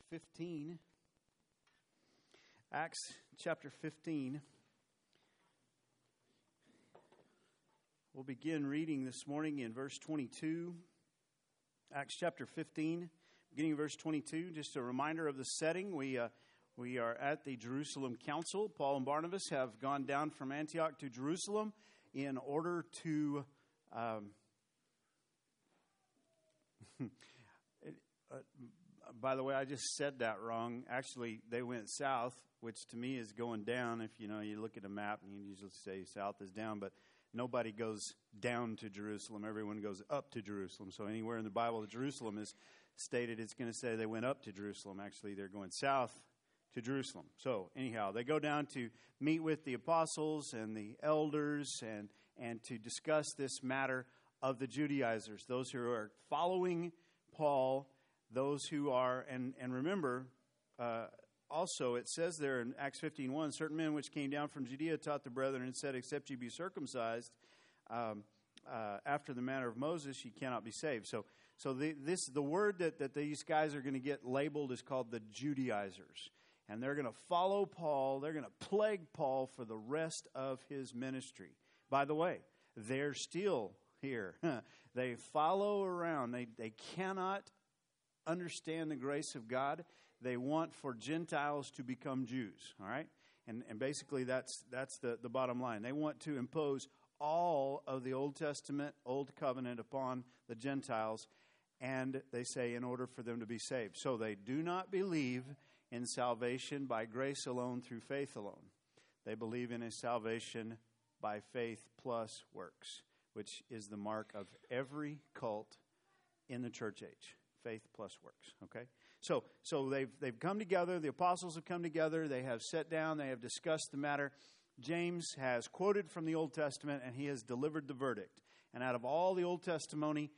15. Acts chapter 15. We'll begin reading this morning in verse 22. Acts chapter 15, beginning of verse 22. Just a reminder of the setting. We are at the Jerusalem Council. Paul and Barnabas have gone down from Antioch to Jerusalem in order to... by the way, I just said that wrong. Actually, they went south, which to me is going down. If you look at a map and you usually say south is down, but nobody goes down to Jerusalem. Everyone goes up to Jerusalem. So anywhere in the Bible that Jerusalem is stated, it's going to say they went up to Jerusalem. Actually, they're going south to Jerusalem. So anyhow, they go down to meet with the apostles and the elders and to discuss this matter of the Judaizers, those who are following Paul, those who are, and remember, also it says there in Acts 15:1, certain men which came down from Judea taught the brethren and said, except ye be circumcised after the manner of Moses, ye cannot be saved. So the word that these guys are going to get labeled is called the Judaizers. And they're going to follow Paul. They're going to plague Paul for the rest of his ministry. By the way, they're still here. They follow around. They cannot understand the grace of God. They want for Gentiles to become Jews. All right? And basically that's the bottom line. They want to impose all of the Old Testament, Old Covenant upon the Gentiles. And they say in order for them to be saved. So they do not believe in salvation by grace alone through faith alone. They believe in a salvation by faith plus works, which is the mark of every cult in the church age. Faith plus works, okay? So they've come together. The apostles have come together. They have sat down. They have discussed the matter. James has quoted from the Old Testament, and he has delivered the verdict. And out of all the Old Testament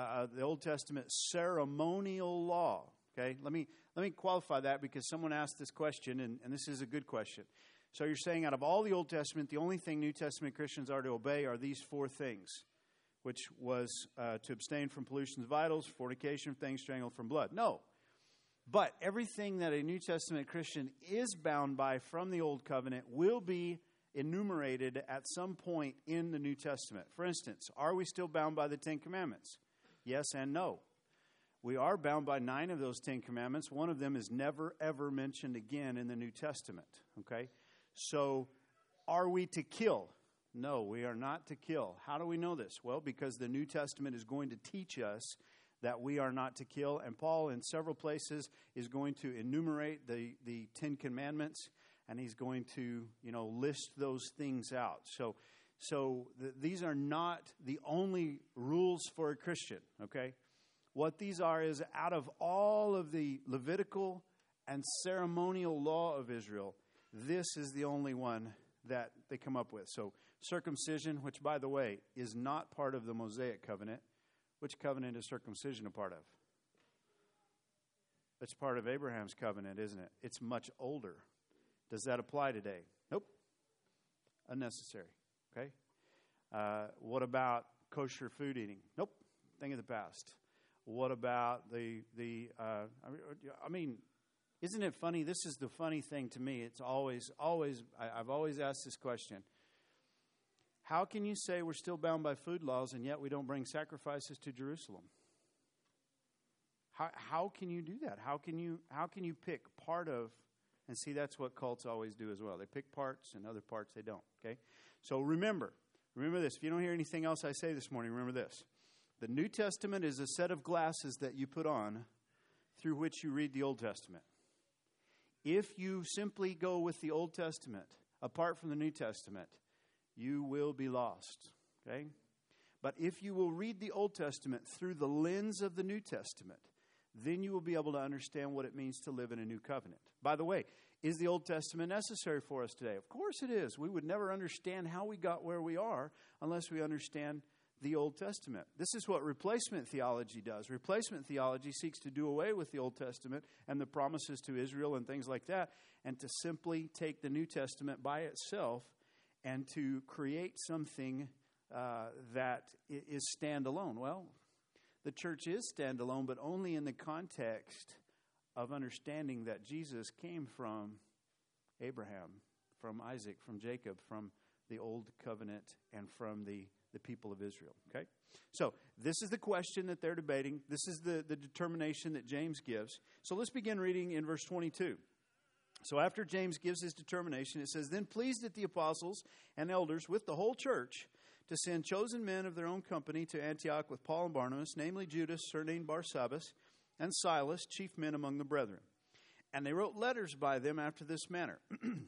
ceremonial law, okay? Let me qualify that because someone asked this question, and this is a good question. So you're saying out of all the Old Testament, the only thing New Testament Christians are to obey are these four things, which was to abstain from pollution of vitals, fornication, things strangled from blood. No. But everything that a New Testament Christian is bound by from the Old Covenant will be enumerated at some point in the New Testament. For instance, are we still bound by the Ten Commandments? Yes and no. We are bound by 9 of those 10 commandments. One of them is never, ever mentioned again in the New Testament. Okay? So, are we to kill? No, we are not to kill. How do we know this? Well, because the New Testament is going to teach us that we are not to kill. And Paul, in several places, is going to enumerate the 10 commandments. And he's going to, list those things out. So these are not the only rules for a Christian, okay? What these are is out of all of the Levitical and ceremonial law of Israel, this is the only one that they come up with. So circumcision, which, by the way, is not part of the Mosaic covenant. Which covenant is circumcision a part of? It's part of Abraham's covenant, isn't it? It's much older. Does that apply today? Nope. Unnecessary. Okay. What about kosher food eating? Nope. Thing of the past. What about isn't it funny? This is the funny thing to me. It's I've always asked this question. How can you say we're still bound by food laws and yet we don't bring sacrifices to Jerusalem? How can you do that? How can you pick part of, and see, that's what cults always do as well. They pick parts and other parts they don't, okay? So remember this. If you don't hear anything else I say this morning, remember this. The New Testament is a set of glasses that you put on through which you read the Old Testament. If you simply go with the Old Testament apart from the New Testament, you will be lost, okay? But if you will read the Old Testament through the lens of the New Testament, then you will be able to understand what it means to live in a new covenant. By the way, is the Old Testament necessary for us today? Of course it is. We would never understand how we got where we are unless we understand the Old Testament. This is what replacement theology does. Replacement theology seeks to do away with the Old Testament and the promises to Israel and things like that, and to simply take the New Testament by itself and to create something that is standalone. Well, the church is standalone, but only in the context of understanding that Jesus came from Abraham, from Isaac, from Jacob, from the old covenant, and from the people of Israel. Okay? So this is the question that they're debating. This is the determination that James gives. So let's begin reading in verse 22. So after James gives his determination, it says, "Then pleased it the apostles and elders with the whole church to send chosen men of their own company to Antioch with Paul and Barnabas, namely Judas, surnamed Barsabbas, and Silas, chief men among the brethren. And they wrote letters by them after this manner.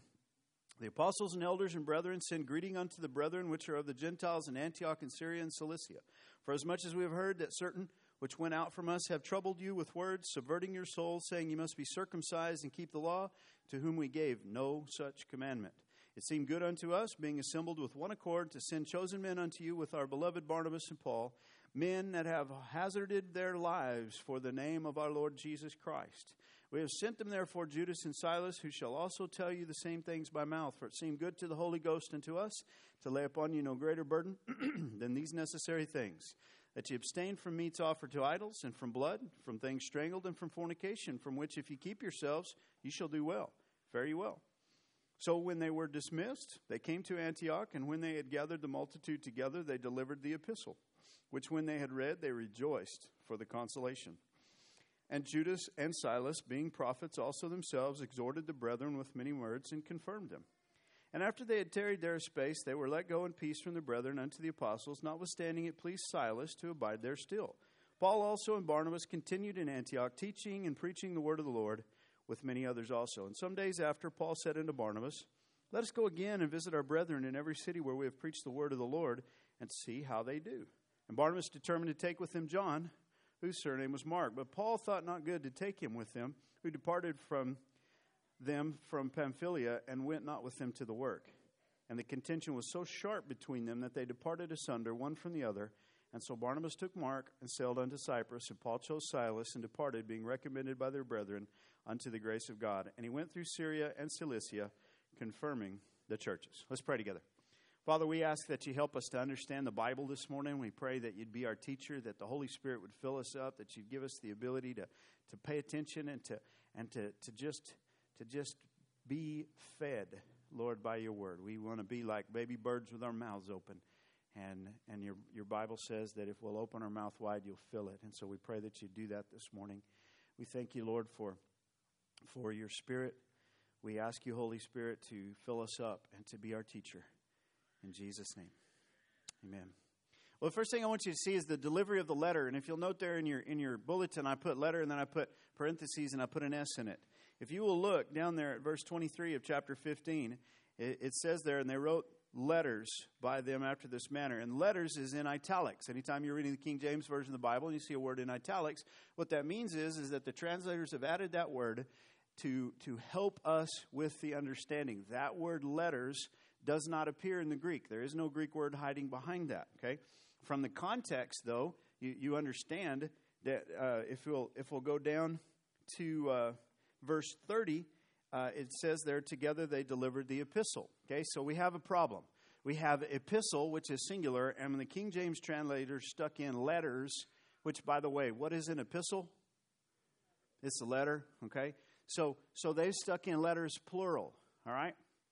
The apostles and elders and brethren send greeting unto the brethren which are of the Gentiles in Antioch and Syria and Cilicia. For as much as we have heard that certain which went out from us have troubled you with words, subverting your souls, saying you must be circumcised and keep the law, to whom we gave no such commandment. It seemed good unto us, being assembled with one accord, to send chosen men unto you with our beloved Barnabas and Paul, men that have hazarded their lives for the name of our Lord Jesus Christ. We have sent them therefore Judas and Silas, who shall also tell you the same things by mouth. For it seemed good to the Holy Ghost and to us to lay upon you no greater burden than these necessary things, that ye abstain from meats offered to idols, and from blood, from things strangled, and from fornication, from which if ye keep yourselves, ye shall do well. Fare ye well. So when they were dismissed, they came to Antioch, and when they had gathered the multitude together, they delivered the epistle, which when they had read, they rejoiced for the consolation. And Judas and Silas, being prophets also themselves, exhorted the brethren with many words and confirmed them. And after they had tarried there a space, they were let go in peace from the brethren unto the apostles, notwithstanding it pleased Silas to abide there still. Paul also and Barnabas continued in Antioch, teaching and preaching the word of the Lord, with many others also. And some days after, Paul said unto Barnabas, Let us go again and visit our brethren in every city where we have preached the word of the Lord, and see how they do. And Barnabas determined to take with him John, whose surname was Mark. But Paul thought not good to take him with them, who departed from them from Pamphylia, and went not with them to the work. And the contention was so sharp between them that they departed asunder one from the other. And so Barnabas took Mark and sailed unto Cyprus, and Paul chose Silas and departed, being recommended by their brethren unto the grace of God. And he went through Syria and Cilicia, confirming the churches. Let's pray together. Father, we ask that you help us to understand the Bible this morning. We pray that you'd be our teacher, that the Holy Spirit would fill us up, that you'd give us the ability to pay attention and to just be fed, Lord, by your word. We want to be like baby birds with our mouths open. And your Bible says that if we'll open our mouth wide, you'll fill it. And so we pray that you do that this morning. We thank you, Lord, for your Spirit. We ask you, Holy Spirit, to fill us up and to be our teacher. In Jesus' name, amen. Well, the first thing I want you to see is the delivery of the letter. And if you'll note there in your bulletin, I put letter and then I put parentheses and I put an S in it. If you will look down there at verse 23 of chapter 15, it says there, and they wrote letters by them after this manner. And letters is in italics. Anytime you're reading the King James Version of the Bible and you see a word in italics, what that means is that the translators have added that word to help us with the understanding. That word letters does not appear in the Greek. There is no Greek word hiding behind that. Okay, from the context, though, you understand that if we'll go down to verse 30, it says there, together they delivered the epistle. Okay, so we have a problem. We have epistle, which is singular, and when the King James translator stuck in letters, which, by the way, what is an epistle? It's a letter. Okay, so they stuck in letters plural. All right.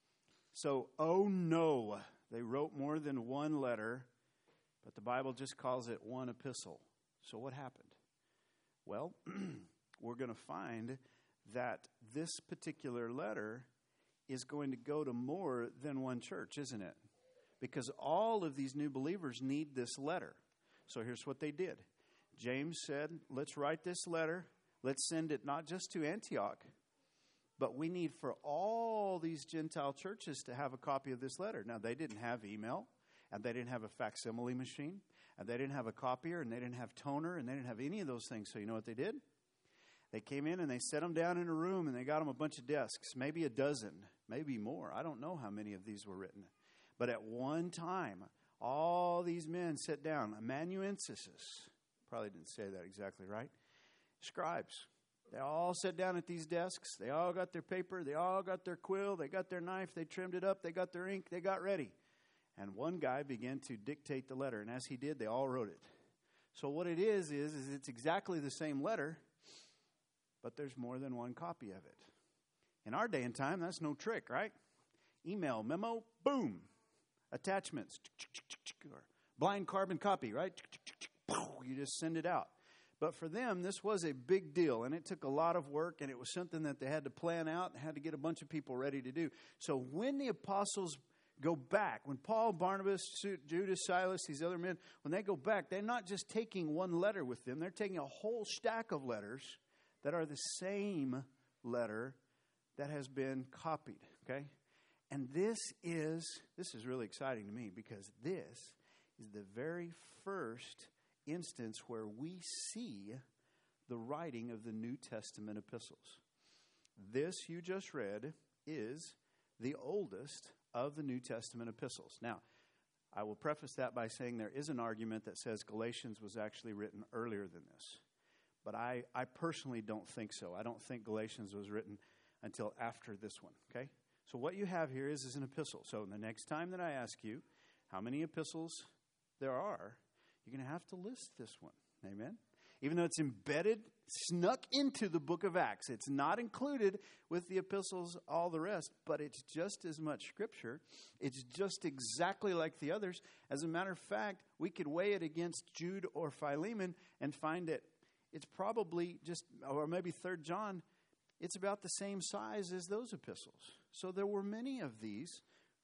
So, oh no, they wrote more than one letter, but the Bible just calls it one epistle. So what happened? Well, we're going to find that this particular letter is going to go to more than one church, isn't it? Because all of these new believers need this letter. So here's what they did. James said, let's write this letter. Let's send it not just to Antioch, but we need for all these Gentile churches to have a copy of this letter. Now, they didn't have email, and they didn't have a facsimile machine, and they didn't have a copier, and they didn't have toner, and they didn't have any of those things. So you know what they did? They came in and they set them down in a room, and they got them a bunch of desks, maybe a dozen, maybe more. I don't know how many of these were written. But at one time, all these men sat down. Amanuensis, probably didn't say that exactly right, scribes. They all sat down at these desks. They all got their paper. They all got their quill. They got their knife. They trimmed it up. They got their ink. They got ready. And one guy began to dictate the letter. And as he did, they all wrote it. So what it is it's exactly the same letter, but there's more than one copy of it. In our day and time, that's no trick, right? Email, memo, boom. Attachments, or blind carbon copy, right? You just send it out. But for them, this was a big deal, and it took a lot of work, and it was something that they had to plan out and had to get a bunch of people ready to do. So when the apostles go back, when Paul, Barnabas, Judas, Silas, these other men, when they go back, they're not just taking one letter with them. They're taking a whole stack of letters that are the same letter that has been copied, okay? And this is really exciting to me, because this is the very first instance where we see the writing of the New Testament epistles. This you just read is the oldest of the New Testament epistles. Now, I will preface that by saying there is an argument that says Galatians was actually written earlier than this. But I personally don't think so. I don't think Galatians was written until after this one, okay? So what you have here is an epistle. So the next time that I ask you how many epistles there are, you're going to have to list this one. Amen? Even though it's embedded, snuck into the book of Acts. It's not included with the epistles, all the rest, but it's just as much scripture. It's just exactly like the others. As a matter of fact, we could weigh it against Jude or Philemon and find that it's probably just, or maybe 3 John, it's about the same size as those epistles. So there were many of these,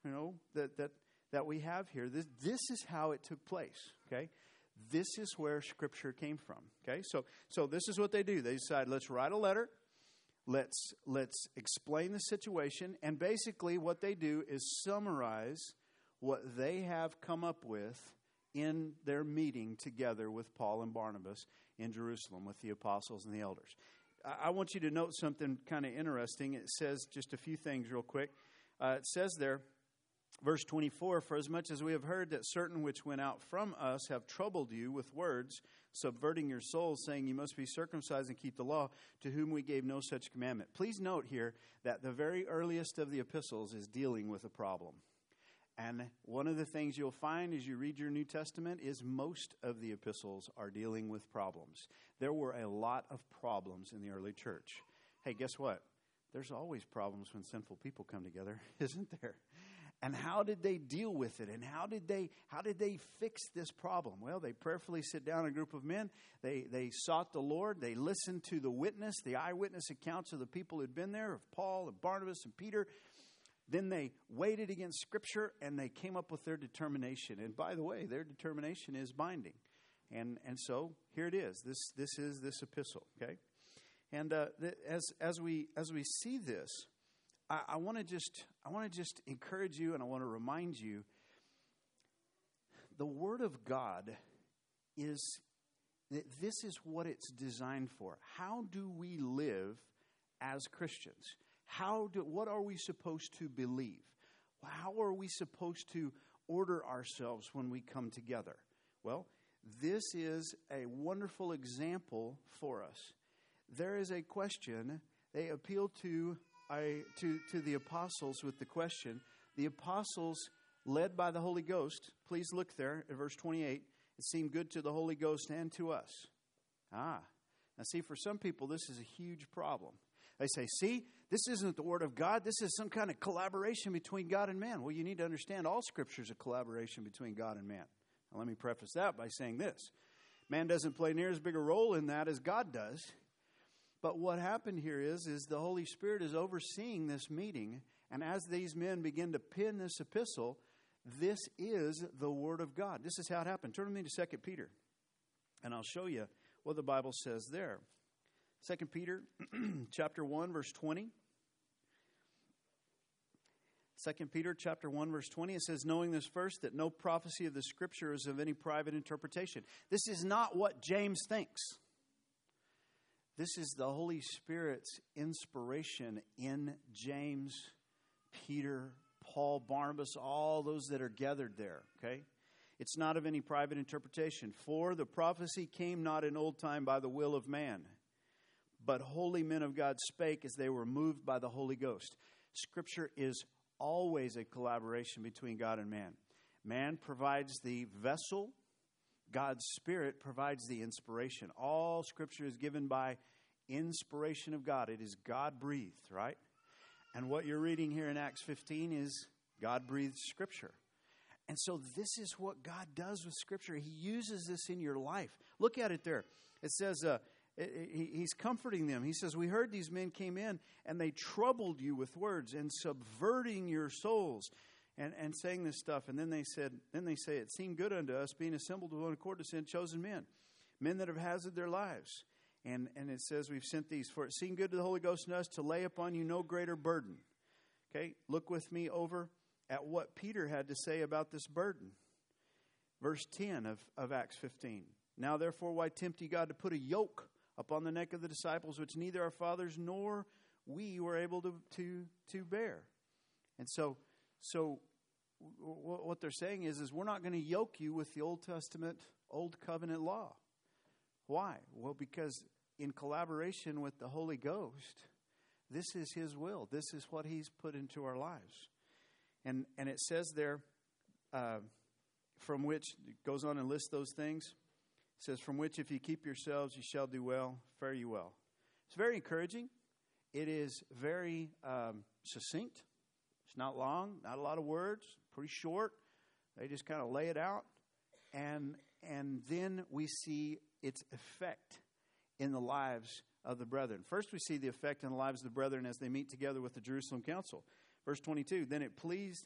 that we have here. This is how it took place, okay? This is where Scripture came from, okay? So this is what they do. They decide, let's write a letter. Let's explain the situation. And basically what they do is summarize what they have come up with in their meeting together with Paul and Barnabas in Jerusalem with the apostles and the elders. I want you to note something kind of interesting. It says just a few things real quick. It says there, verse 24, for as much as we have heard that certain which went out from us have troubled you with words, subverting your souls, saying you must be circumcised and keep the law, to whom we gave no such commandment. Please note here that the very earliest of the epistles is dealing with a problem. And one of the things you'll find as you read your New Testament is most of the epistles are dealing with problems. There were a lot of problems in the early church. Hey, guess what? There's always problems when sinful people come together, isn't there? And how did they deal with it? And how did they fix this problem? Well, they prayerfully sit down, a group of men. They sought the Lord. They listened to the eyewitness accounts of the people who'd been there, of Paul and Barnabas and Peter. Then they weighed it against Scripture, and they came up with their determination. And by the way, their determination is binding. And so here it is. This is this epistle, okay? And as we see this, I want to just encourage you, and I want to remind you, the Word of God this is what it's designed for. How do we live as Christians? What are we supposed to believe? How are we supposed to order ourselves when we come together? Well, this is a wonderful example for us. There is a question. They appeal to the apostles with the question. The apostles, led by the Holy Ghost, please look there at verse 28. It seemed good to the Holy Ghost and to us. Now see, for some people, this is a huge problem. They say, see, this isn't the Word of God. This is some kind of collaboration between God and man. Well, you need to understand all Scripture is a collaboration between God and man. Now, let me preface that by saying this. Man doesn't play near as big a role in that as God does. But what happened here is the Holy Spirit is overseeing this meeting. And as these men begin to pen this epistle, this is the Word of God. This is how it happened. Turn with me to 2 Peter, and I'll show you what the Bible says there. 2 Peter chapter 1, verse 20. 2 Peter chapter 1, verse 20, it says, knowing this first, that no prophecy of the Scripture is of any private interpretation. This is not what James thinks. This is the Holy Spirit's inspiration in James, Peter, Paul, Barnabas, all those that are gathered there, okay? It's not of any private interpretation. For the prophecy came not in old time by the will of man, but holy men of God spake as they were moved by the Holy Ghost. Scripture is always a collaboration between God and man. Man provides the vessel. God's Spirit provides the inspiration. All Scripture is given by inspiration of God. It is God-breathed, right? And what you're reading here in Acts 15 is God-breathed Scripture. And so this is what God does with Scripture. He uses this in your life. Look at it there. It says, he's comforting them. He says, we heard these men came in and they troubled you with words and subverting your souls and saying this stuff. And then they say, it seemed good unto us, being assembled with one accord, to send chosen men that have hazarded their lives. And it says, we've sent these, for it seemed good to the Holy Ghost and us to lay upon you no greater burden. Okay, look with me over at what Peter had to say about this burden. Verse 10 of Acts 15. Now therefore, why tempt ye God to put a yoke upon the neck of the disciples, which neither our fathers nor we were able to bear? And so what they're saying is we're not going to yoke you with the Old Testament, Old Covenant law. Why? Well, because in collaboration with the Holy Ghost, this is His will. This is what He's put into our lives. And it says there, from which, it goes on and lists those things. It says, from which if you keep yourselves, you shall do well, fare you well. It's very encouraging. It is very succinct. It's not long, not a lot of words, pretty short. They just kind of lay it out. And then we see its effect in the lives of the brethren. First, we see the effect in the lives of the brethren as they meet together with the Jerusalem council. Verse 22, then it pleased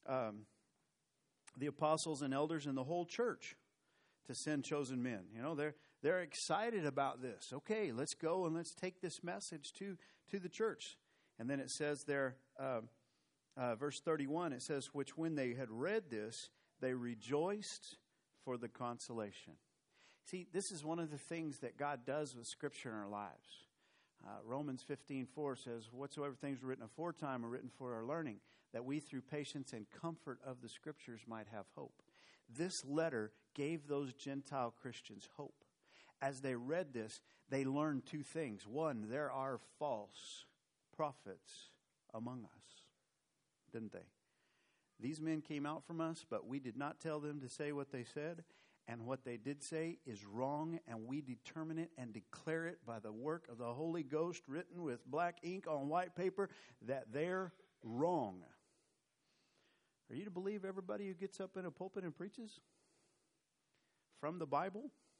the apostles and elders and the whole church to send chosen men. You know, they're excited about this. Okay, let's go and let's take this message to the church. And then it says there, verse 31, it says, which when they had read this, they rejoiced for the consolation. See, this is one of the things that God does with Scripture in our lives. Romans 15:4 says, whatsoever things were written aforetime are written for our learning, that we through patience and comfort of the Scriptures might have hope. This letter gave those Gentile Christians hope. As they read this, they learned two things. One, there are false prophets among us, didn't they? These men came out from us, but we did not tell them to say what they said. And what they did say is wrong, and we determine it and declare it by the work of the Holy Ghost written with black ink on white paper that they're wrong. Are you to believe everybody who gets up in a pulpit and preaches from the Bible?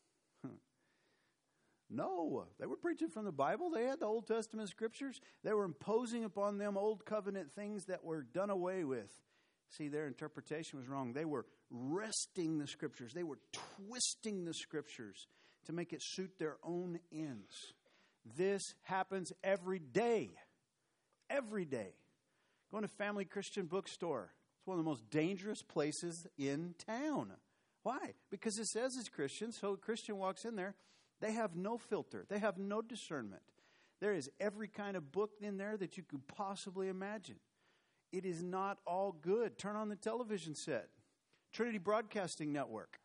No, they were preaching from the Bible. They had the Old Testament Scriptures. They were imposing upon them Old Covenant things that were done away with. See, their interpretation was wrong. They were wresting the Scriptures. They were twisting the Scriptures to make it suit their own ends. This happens every day. Every day. Going to Family Christian Bookstore. It's one of the most dangerous places in town. Why? Because it says it's Christian, so a Christian walks in there. They have no filter. They have no discernment. There is every kind of book in there that you could possibly imagine. It is not all good. Turn on the television set. Trinity Broadcasting Network.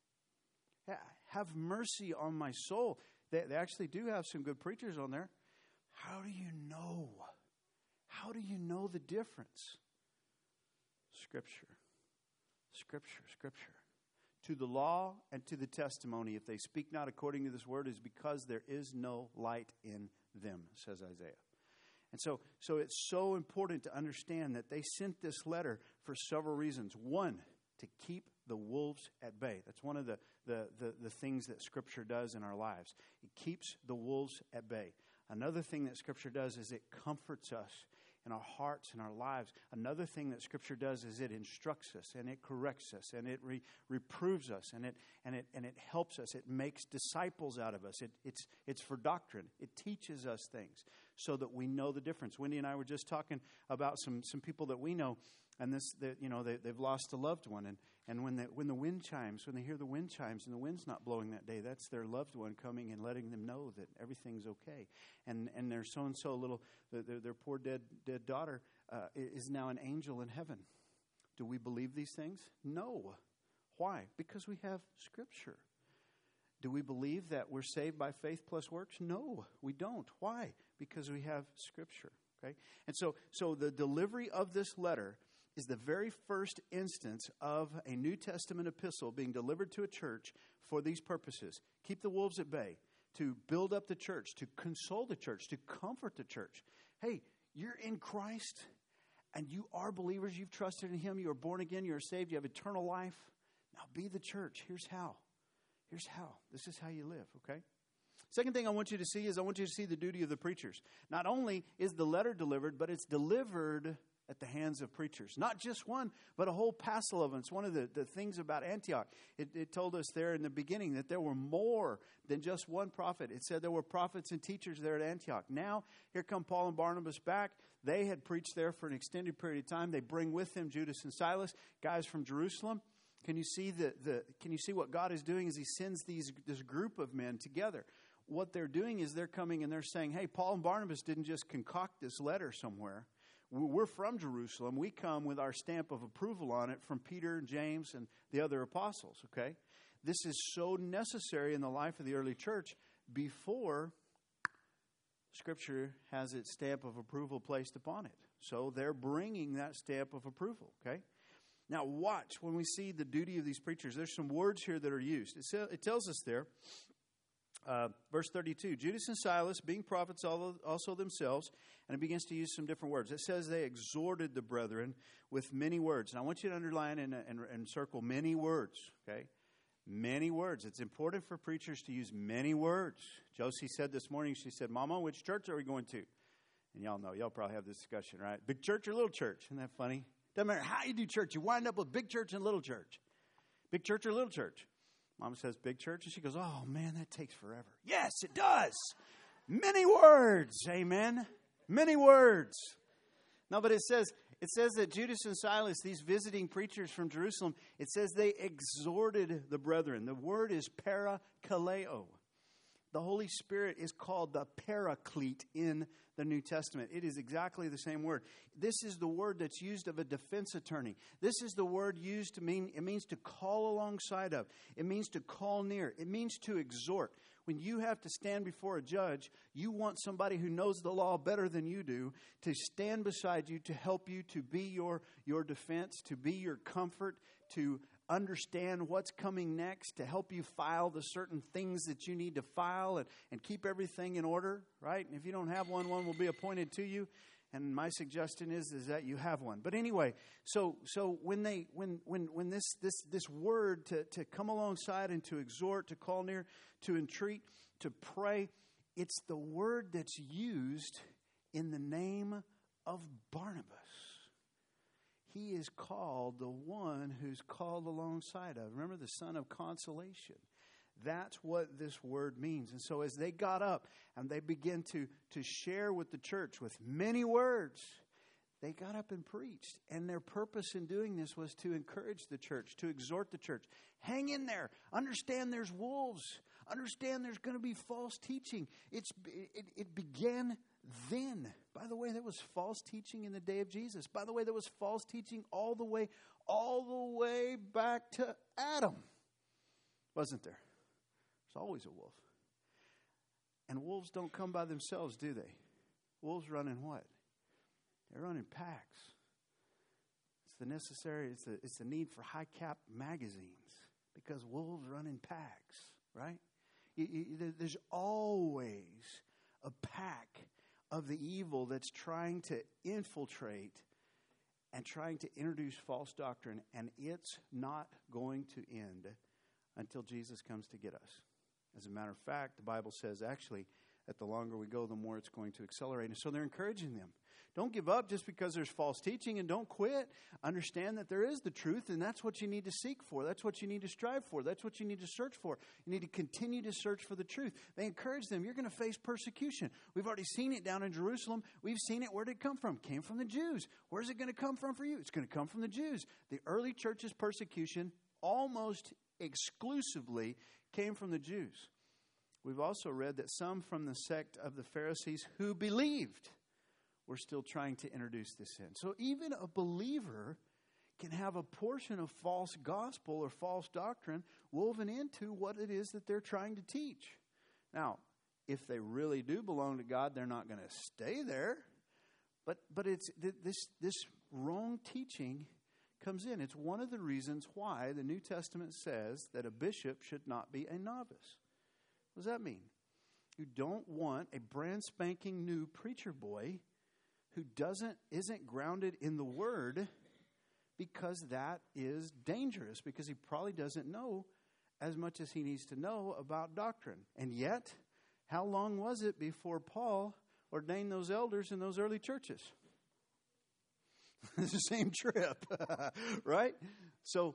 Have mercy on my soul. They actually do have some good preachers on there. How do you know? How do you know the difference? Scripture. Scripture. Scripture. To the law and to the testimony, if they speak not according to this word, is because there is no light in them, says Isaiah. And so it's so important to understand that they sent this letter for several reasons. One, to keep the wolves at bay. That's one of the things that Scripture does in our lives. It keeps the wolves at bay. Another thing that Scripture does is it comforts us in our hearts and our lives. Another thing that Scripture does is it instructs us and it corrects us and it reproves us and it helps us. It makes disciples out of us. It's for doctrine. It teaches us things so that we know the difference. Wendy and I were just talking about some people that we know, and they've lost a loved one, and when the wind chimes, when they hear the wind chimes and the wind's not blowing that day, that's their loved one coming and letting them know that everything's okay. And their so-and-so little, their poor dead daughter is now an angel in heaven. Do we believe these things? No. Why? Because we have Scripture. Do we believe that we're saved by faith plus works? No, we don't. Why? Because we have Scripture. Okay? And so the delivery of this letter is the very first instance of a New Testament epistle being delivered to a church for these purposes. Keep the wolves at bay. to build up the church, to console the church, to comfort the church. Hey, you're in Christ and you are believers. You've trusted in Him. You are born again. You are saved. You have eternal life. Now be the church. Here's how. Here's how. This is how you live, okay? Second thing I want you to see is I want you to see the duty of the preachers. Not only is the letter delivered, but it's delivered at the hands of preachers. Not just one, but a whole passel of them. It's one of the things about Antioch. It told us there in the beginning that there were more than just one prophet. It said there were prophets and teachers there at Antioch. Now, here come Paul and Barnabas back. They had preached there for an extended period of time. They bring with them Judas and Silas, guys from Jerusalem. Can you see can you see what God is doing as He sends this group of men together? What they're doing is they're coming and they're saying, hey, Paul and Barnabas didn't just concoct this letter somewhere. We're from Jerusalem. We come with our stamp of approval on it from Peter and James and the other apostles, okay? This is so necessary in the life of the early church before Scripture has its stamp of approval placed upon it. So they're bringing that stamp of approval, okay? Now watch when we see the duty of these preachers. There's some words here that are used. It tells us there, verse 32, Judas and Silas, being prophets also themselves, and it begins to use some different words. It says they exhorted the brethren with many words. And I want you to underline and circle many words, okay? Many words. It's important for preachers to use many words. Josie said this morning, she said, Mama, which church are we going to? And y'all know, y'all probably have this discussion, right? Big church or little church? Isn't that funny? Doesn't matter how you do church, you wind up with big church and little church. Big church or little church? Mom says big church, and she goes, oh, man, that takes forever. Yes, it does. Many words, amen. Many words. No, but it says that Judas and Silas, these visiting preachers from Jerusalem, it says they exhorted the brethren. The word is parakaleo. The Holy Spirit is called the Paraclete in the New Testament. It is exactly the same word. This is the word that's used of a defense attorney. This is the word used to mean, it means to call alongside of. It means to call near. It means to exhort. When you have to stand before a judge, you want somebody who knows the law better than you do to stand beside you, to help you, to be your defense, to be your comfort, to understand what's coming next, to help you file the certain things that you need to file and keep everything in order, right? And if you don't have one will be appointed to you. And my suggestion is that you have one. But anyway, so when this word to come alongside and to exhort, to call near, to entreat, to pray, it's the word that's used in the name of Barnabas. He is called the one who's called alongside of. Remember, the son of consolation. That's what this word means. And so as they got up and they began to share with the church with many words, they got up and preached. And their purpose in doing this was to encourage the church, to exhort the church. Hang in there. Understand there's wolves. Understand there's going to be false teaching. It began then. By the way, there was false teaching in the day of Jesus. By the way, there was false teaching all the way back to Adam. Wasn't there? There's always a wolf. And wolves don't come by themselves, do they? Wolves run in what? They run in packs. It's the need for high cap magazines because wolves run in packs, right? There's always a pack of the evil that's trying to infiltrate and trying to introduce false doctrine, and it's not going to end until Jesus comes to get us. As a matter of fact, the Bible says actually that the longer we go, the more it's going to accelerate. And so they're encouraging them. Don't give up just because there's false teaching, and don't quit. Understand that there is the truth, and that's what you need to seek for. That's what you need to strive for. That's what you need to search for. You need to continue to search for the truth. They encourage them. You're going to face persecution. We've already seen it down in Jerusalem. We've seen it. Where did it come from? It came from the Jews. Where's it going to come from for you? It's going to come from the Jews. The early church's persecution almost exclusively came from the Jews. We've also read that some from the sect of the Pharisees who believed were still trying to introduce this in. So even a believer can have a portion of false gospel or false doctrine woven into what it is that they're trying to teach. Now, if they really do belong to God, they're not going to stay there. But it's this wrong teaching comes in. It's one of the reasons why the New Testament says that a bishop should not be a novice. What does that mean? You don't want a brand spanking new preacher boy who isn't grounded in the Word, because that is dangerous, because he probably doesn't know as much as he needs to know about doctrine. And yet, how long was it before Paul ordained those elders in those early churches? It's the same trip, right? So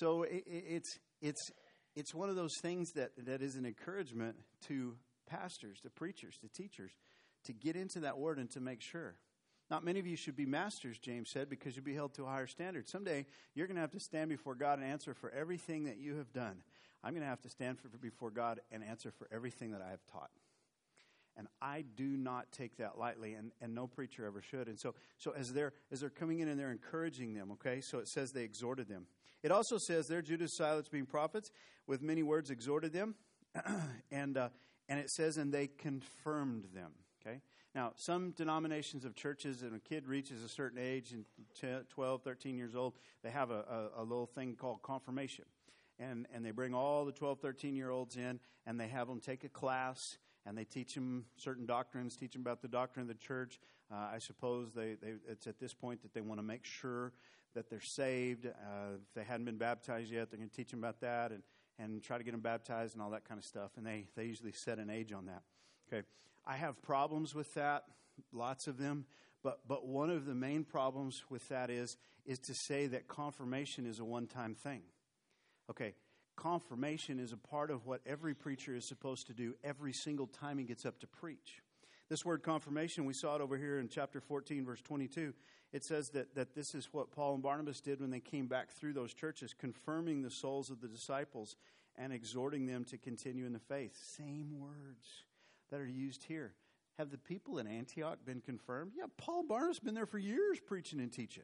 it's one of those things that is an encouragement to pastors, to preachers, to teachers, to get into that Word and to make sure. Not many of you should be masters, James said, because you'll be held to a higher standard. Someday, you're going to have to stand before God and answer for everything that you have done. I'm going to have to stand before God and answer for everything that I have taught. And I do not take that lightly, and no preacher ever should. And so as they're coming in and they're encouraging them, okay, so it says they exhorted them. It also says there, Judas, Silas, being prophets, with many words exhorted them. And it says, and they confirmed them, okay? Now, some denominations of churches, when a kid reaches a certain age, and 12, 13 years old, they have a little thing called confirmation. And they bring all the 12, 13-year-olds in, and they have them take a class, and they teach them certain doctrines, teach them about the doctrine of the church. I suppose it's at this point that they want to make sure that they're saved. If they hadn't been baptized yet, they're going to teach them about that and try to get them baptized and all that kind of stuff. And they usually set an age on that. Okay, I have problems with that, lots of them. But one of the main problems with that is to say that confirmation is a one-time thing. Okay, confirmation is a part of what every preacher is supposed to do every single time he gets up to preach. This word confirmation, we saw it over here in chapter 14, verse 22. It says that this is what Paul and Barnabas did when they came back through those churches, confirming the souls of the disciples and exhorting them to continue in the faith. Same words that are used here. Have the people in Antioch been confirmed? Yeah, Paul and Barnabas have been there for years preaching and teaching.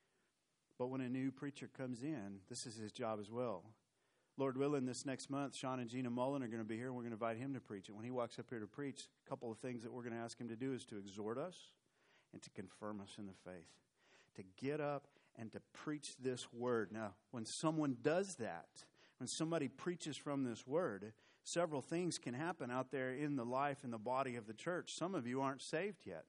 But when a new preacher comes in, this is his job as well. Lord willing, this next month, Sean and Gina Mullen are going to be here, and we're going to invite him to preach. And when he walks up here to preach, a couple of things that we're going to ask him to do is to exhort us and to confirm us in the faith, to get up and to preach this word. Now, when someone does that, when somebody preaches from this word, several things can happen out there in the life and the body of the church. Some of you aren't saved yet,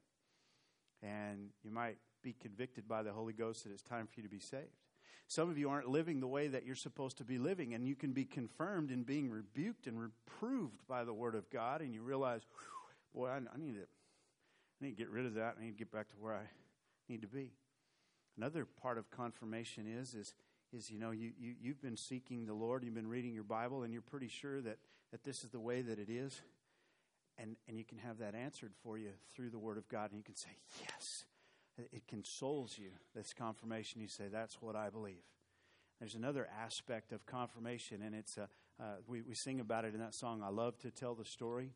and you might be convicted by the Holy Ghost that it's time for you to be saved. Some of you aren't living the way that you're supposed to be living, and you can be confirmed in being rebuked and reproved by the Word of God, and you realize, boy, I need to get rid of that. I need to get back to where I need to be. Another part of confirmation is you've been seeking the Lord, you've been reading your Bible, and you're pretty sure that this is the way that it is, and you can have that answered for you through the Word of God, and you can say, yes. It consoles you, this confirmation. You say, that's what I believe. There's another aspect of confirmation, and it's we sing about it in that song, I Love to Tell the Story.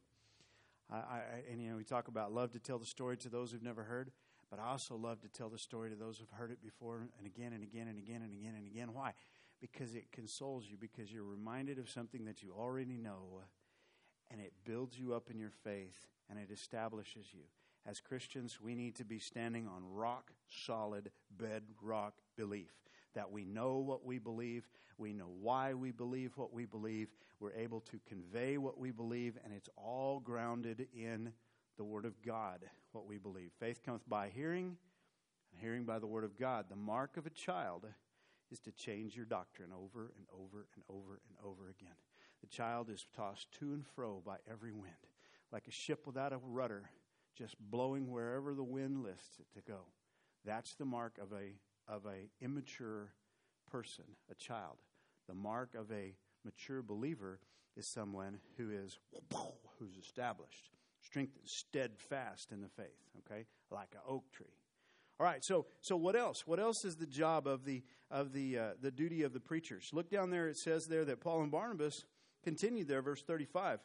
We talk about love to tell the story to those who've never heard, but I also love to tell the story to those who've heard it before and again and again and again and again and again. Why? Because it consoles you, because you're reminded of something that you already know, and it builds you up in your faith, and it establishes you. As Christians, we need to be standing on rock-solid, bedrock belief. That we know what we believe, we know why we believe what we believe, we're able to convey what we believe, and it's all grounded in the Word of God, what we believe. Faith cometh by hearing, and hearing by the Word of God. The mark of a child is to change your doctrine over and over and over and over again. The child is tossed to and fro by every wind, like a ship without a rudder, just blowing wherever the wind lists it to go. That's the mark of a immature person, a child. The mark of a mature believer is someone who's established, strengthened, steadfast in the faith, okay? Like an oak tree. All right, so what else? What else is the job of the duty of the preachers? Look down there, it says there that Paul and Barnabas continued there, verse 35.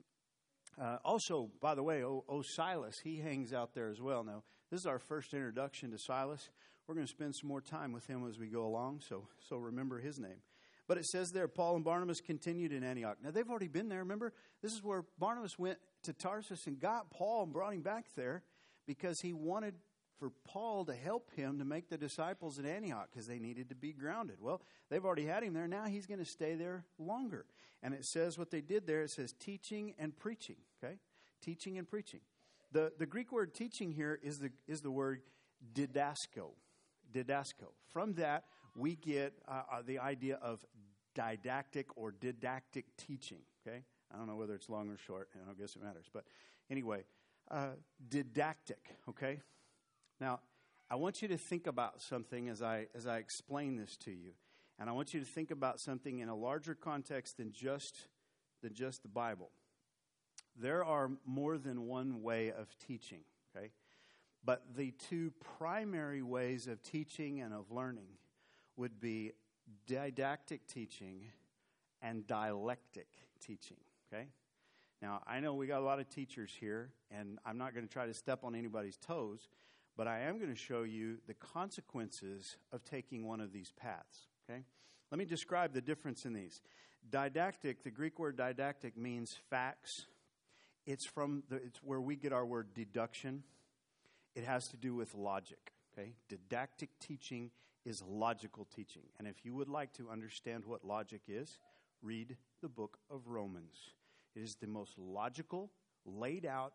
Also, by the way, Silas, he hangs out there as well. Now, this is our first introduction to Silas. We're going to spend some more time with him as we go along, so remember his name. But it says there, Paul and Barnabas continued in Antioch. Now, they've already been there, remember? This is where Barnabas went to Tarsus and got Paul and brought him back there because he wanted for Paul to help him to make the disciples at Antioch because they needed to be grounded. Well, they've already had him there. Now he's going to stay there longer. And it says what they did there, it says teaching and preaching, okay? teaching and preaching. The Greek word teaching here is the word didasko. Didasko. From that, we get the idea of didactic or didactic teaching. Okay, I don't know whether it's long or short. I don't guess it matters. But anyway, didactic. Okay. Now, I want you to think about something as I explain this to you, and I want you to think about something in a larger context than just the Bible. There are more than one way of teaching. Okay, but the two primary ways of teaching and of learning would be didactic teaching and dialectic teaching, okay? Now, I know we got a lot of teachers here, and I'm not going to try to step on anybody's toes, but I am going to show you the consequences of taking one of these paths, okay? Let me describe the difference in these. Didactic, the Greek word didactic means facts. It's where we get our word deduction. It has to do with logic, okay? Didactic teaching is logical teaching. And if you would like to understand what logic is, read the book of Romans. It is the most logical, laid out,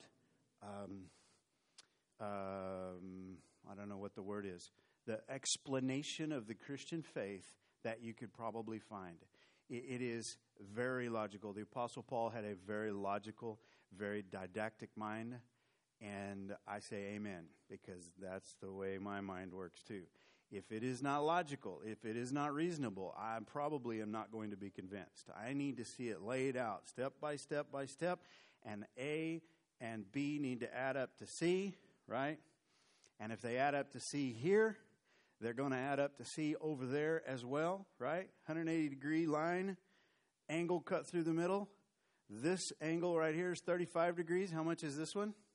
I don't know what the word is, the explanation of the Christian faith that you could probably find. It is very logical. The Apostle Paul had a very logical, very didactic mind. And I say amen, because that's the way my mind works too. If it is not logical, if it is not reasonable, I probably am not going to be convinced. I need to see it laid out step by step by step, and A and B need to add up to C, right? And if they add up to C here, they're going to add up to C over there as well, right? 180-degree line, angle cut through the middle. This angle right here is 35 degrees. How much is this one?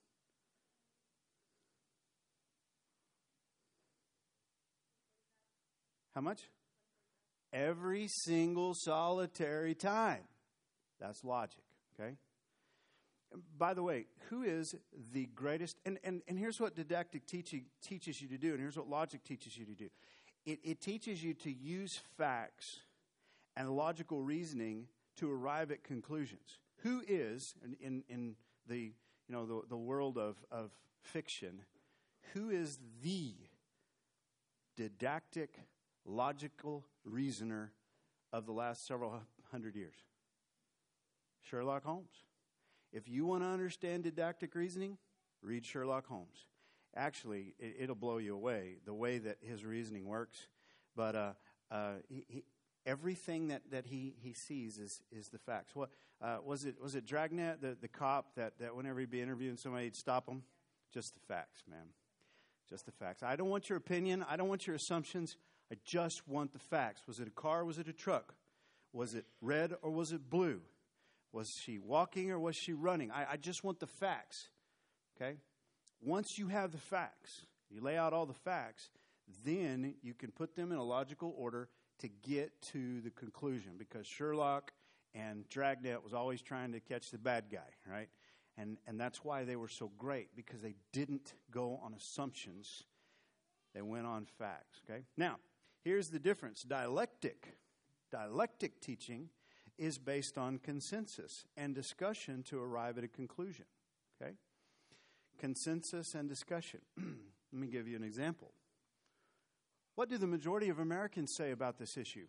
How much? Every single solitary time. That's logic, okay? By the way, who is the greatest? And here's what didactic teaching teaches you to do, and here's what logic teaches you to do. It teaches you to use facts and logical reasoning to arrive at conclusions. Who is, in the world of fiction, who is the didactic, logical reasoner of the last several hundred years? Sherlock Holmes. If you want to understand didactic reasoning, read Sherlock Holmes. Actually, it'll blow you away, the way that his reasoning works. But everything that he sees is the facts. What was it Dragnet, the cop, that whenever he'd be interviewing somebody, he'd stop him? Just the facts, man. Just the facts. I don't want your opinion. I don't want your assumptions. I just want the facts. Was it a car? Was it a truck? Was it red or was it blue? Was she walking or was she running? I just want the facts, okay? Once you have the facts, you lay out all the facts, then you can put them in a logical order to get to the conclusion, because Sherlock and Dragnet was always trying to catch the bad guy, right? And that's why they were so great, because they didn't go on assumptions. They went on facts, okay? Now, here's the difference. Dialectic teaching is based on consensus and discussion to arrive at a conclusion, okay? Consensus and discussion. Let me give you an example. What do the majority of Americans say about this issue?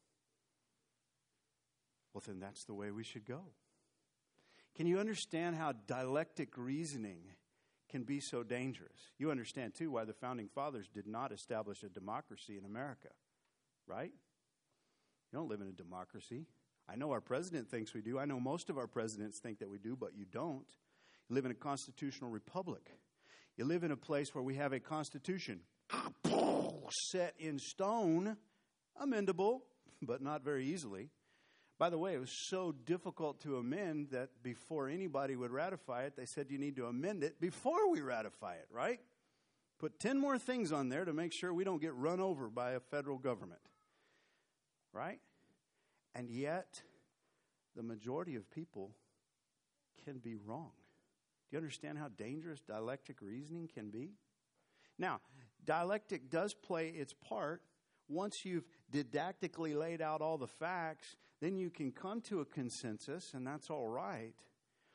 Well, then that's the way we should go. Can you understand how dialectic reasoning can be so dangerous? You understand, too, why the Founding Fathers did not establish a democracy in America, right? You don't live in a democracy. I know our president thinks we do. I know most of our presidents think that we do, but you don't. You live in a constitutional republic. You live in a place where we have a constitution set in stone, amendable, but not very easily. By the way, it was so difficult to amend that before anybody would ratify it, they said you need to amend it before we ratify it, right? Put 10 more things on there to make sure we don't get run over by a federal government, right? And yet, the majority of people can be wrong. Do you understand how dangerous dialectic reasoning can be? Now, dialectic does play its part. Once you've didactically laid out all the facts, then you can come to a consensus, and that's all right.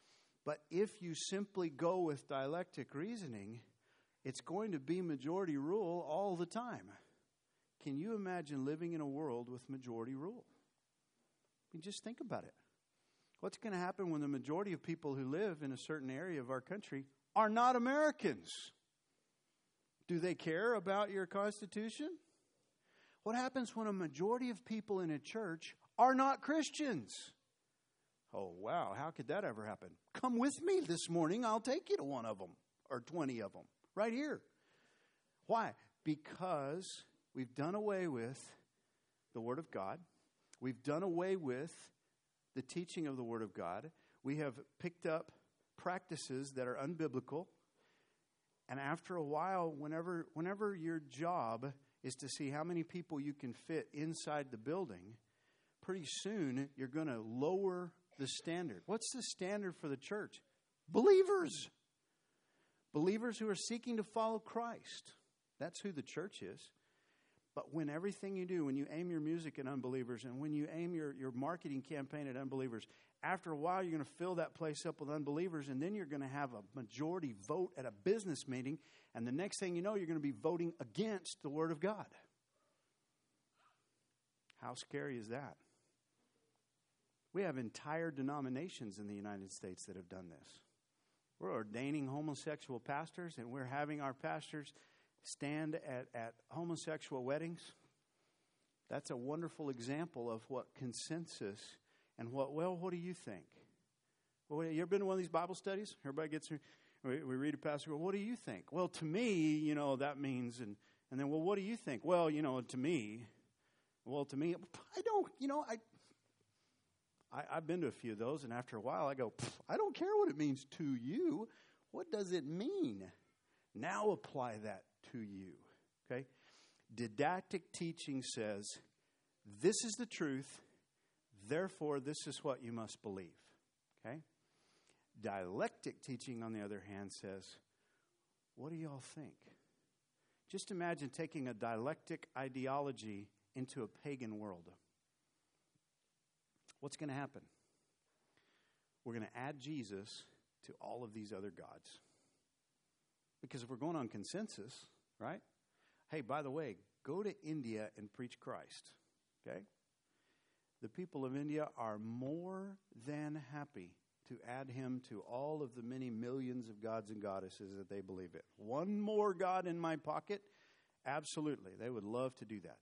But if you simply go with dialectic reasoning, it's going to be majority rule all the time. Can you imagine living in a world with majority rule? I mean, just think about it. What's going to happen when the majority of people who live in a certain area of our country are not Americans? Do they care about your Constitution? What happens when a majority of people in a church are not Christians? Oh, wow, how could that ever happen? Come with me this morning. I'll take you to one of them or 20 of them right here. Why? Because we've done away with the Word of God. We've done away with the teaching of the Word of God. We have picked up practices that are unbiblical. And after a while, whenever your job is to see how many people you can fit inside the building, pretty soon you're going to lower the standard. What's the standard for the church? Believers. Believers who are seeking to follow Christ. That's who the church is. But when everything you do, when you aim your music at unbelievers and when you aim your marketing campaign at unbelievers, after a while you're going to fill that place up with unbelievers, and then you're going to have a majority vote at a business meeting, and the next thing you know, you're going to be voting against the Word of God. How scary is that? We have entire denominations in the United States that have done this. We're ordaining homosexual pastors, and we're having our pastors stand at homosexual weddings. That's a wonderful example of what consensus and what do you think? Well, you ever been to one of these Bible studies? Everybody gets here. We read a pastor, well, what do you think? Well, to me, that means, and then, well, what do you think? Well, to me, I don't, I've been to a few of those, and after a while I go, I don't care what it means to you. What does it mean? Now apply that to you, okay? Didactic teaching says, this is the truth, therefore this is what you must believe, okay? Dialectic teaching, on the other hand, says, what do y'all think? Just imagine taking a dialectic ideology into a pagan world. What's going to happen? We're going to add Jesus to all of these other gods. Because if we're going on consensus, right? Hey, by the way, go to India and preach Christ, okay? The people of India are more than happy to add him to all of the many millions of gods and goddesses that they believe in. One more God in my pocket? Absolutely. They would love to do that.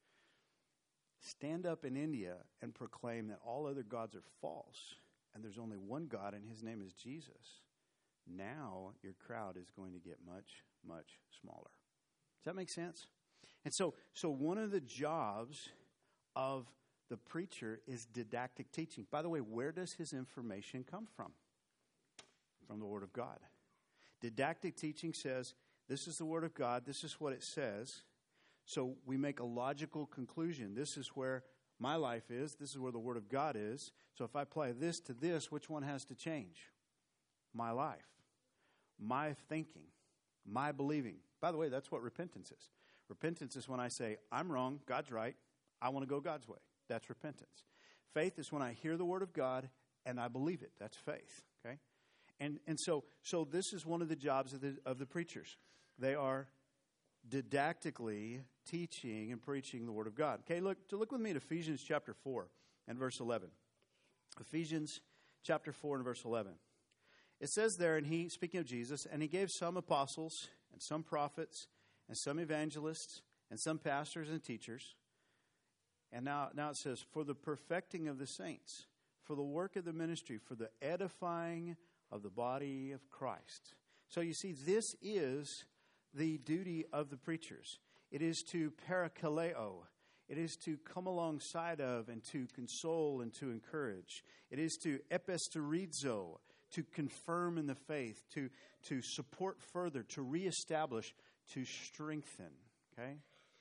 Stand up in India and proclaim that all other gods are false, and there's only one God, and his name is Jesus. Now your crowd is going to get much, much smaller. Does that make sense? And so one of the jobs of the preacher is didactic teaching. By the way, where does his information come from? From the Word of God. Didactic teaching says, this is the Word of God, this is what it says. So we make a logical conclusion. This is where my life is. This is where the Word of God is. So if I apply this to this, which one has to change? My life, my thinking, my believing. By the way, that's what repentance is. Repentance is when I say, I'm wrong, God's right, I want to go God's way. That's repentance. Faith is when I hear the Word of God and I believe it. That's faith. Okay? And so this is one of the jobs of the preachers. They are didactically teaching and preaching the Word of God. Okay, look with me at Ephesians chapter 4 and verse 11. Ephesians chapter 4 and verse 11. It says there, and he, speaking of Jesus, and he gave some apostles and some prophets and some evangelists and some pastors and teachers. And now it says, for the perfecting of the saints, for the work of the ministry, for the edifying of the body of Christ. So you see, this is the duty of the preachers. It is to parakaleo. It is to come alongside of and to console and to encourage. It is to episterizo, to confirm in the faith, to support further, to reestablish, to strengthen. Okay?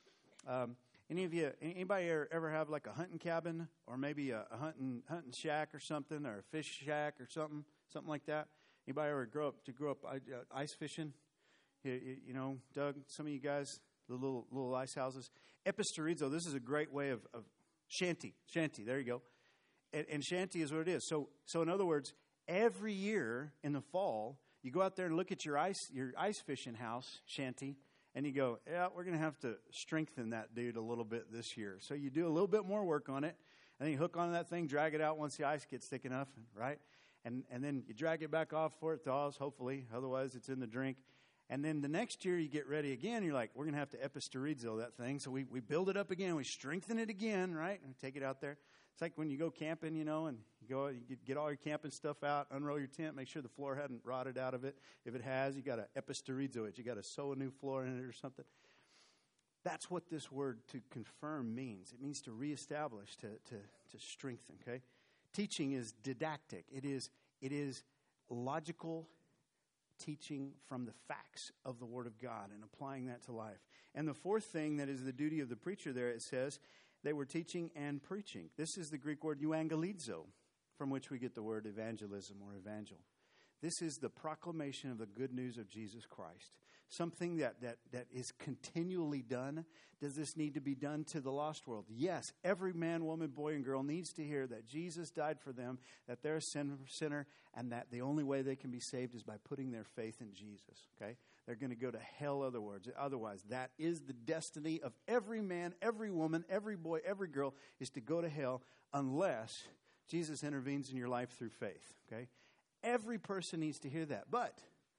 Anybody ever have like a hunting cabin or maybe a hunting shack or something, or a fish shack or something like that? Anybody ever grow up ice fishing? You know, Doug, some of you guys, the little ice houses. Episterizo, this is a great way of shanty, there you go. And shanty is what it is. So in other words, every year in the fall, you go out there and look at your ice fishing house, shanty, and you go, yeah, we're going to have to strengthen that dude a little bit this year. So you do a little bit more work on it, and then you hook on that thing, drag it out once the ice gets thick enough, right? And then you drag it back off before it thaws, hopefully. Otherwise, it's in the drink. And then the next year, you get ready again. You're like, we're going to have to episterizo that thing. So we build it up again. We strengthen it again, right? And take it out there. It's like when you go camping, you know, and you get all your camping stuff out, unroll your tent, make sure the floor hadn't rotted out of it. If it has, you got to episterizo it. You got to sew a new floor in it or something. That's what this word to confirm means. It means to reestablish, to strengthen, okay? Teaching is didactic. It is logical teaching from the facts of the Word of God and applying that to life. And the fourth thing that is the duty of the preacher there, it says, they were teaching and preaching. This is the Greek word euangelizo, from which we get the word evangelism or evangel. This is the proclamation of the good news of Jesus Christ. Something that is continually done. Does this need to be done to the lost world? Yes. Every man, woman, boy, and girl needs to hear that Jesus died for them, that they're a sinner, and that the only way they can be saved is by putting their faith in Jesus. Okay? They're going to go to hell otherwise. That is the destiny of every man, every woman, every boy, every girl, is to go to hell unless Jesus intervenes in your life through faith. Okay? Every person needs to hear that. But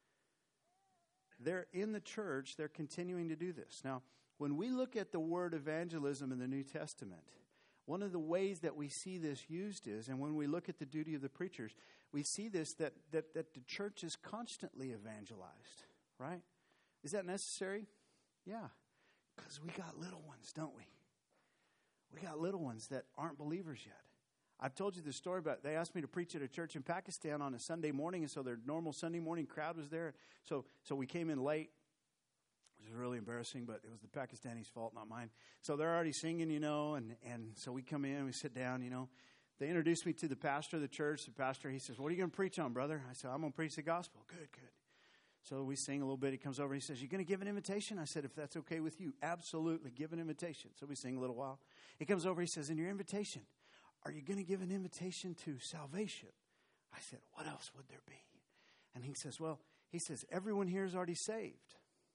they're in the church, they're continuing to do this. Now, when we look at the word evangelism in the New Testament, one of the ways that we see this used is, and when we look at the duty of the preachers, we see this, that the church is constantly evangelized, right? Is that necessary? Yeah, because we got little ones, don't we? We got little ones that aren't believers yet. I've told you the story about, they asked me to preach at a church in Pakistan on a Sunday morning, and so their normal Sunday morning crowd was there. So we came in late, which was really embarrassing, but it was the Pakistanis' fault, not mine. So they're already singing, you know, and so we come in, we sit down, you know. They introduced me to the pastor of the church. The pastor, he says, what are you going to preach on, brother? I said, I'm going to preach the gospel. Good. So we sing a little bit. He comes over, he says, you going to give an invitation? I said, if that's okay with you, absolutely, give an invitation. So we sing a little while. He comes over, he says, in your invitation, are you going to give an invitation to salvation? I said, what else would there be? And he says, everyone here is already saved.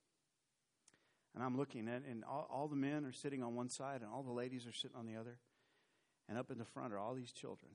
And I'm looking at, and all the men are sitting on one side, and all the ladies are sitting on the other. And up in the front are all these children.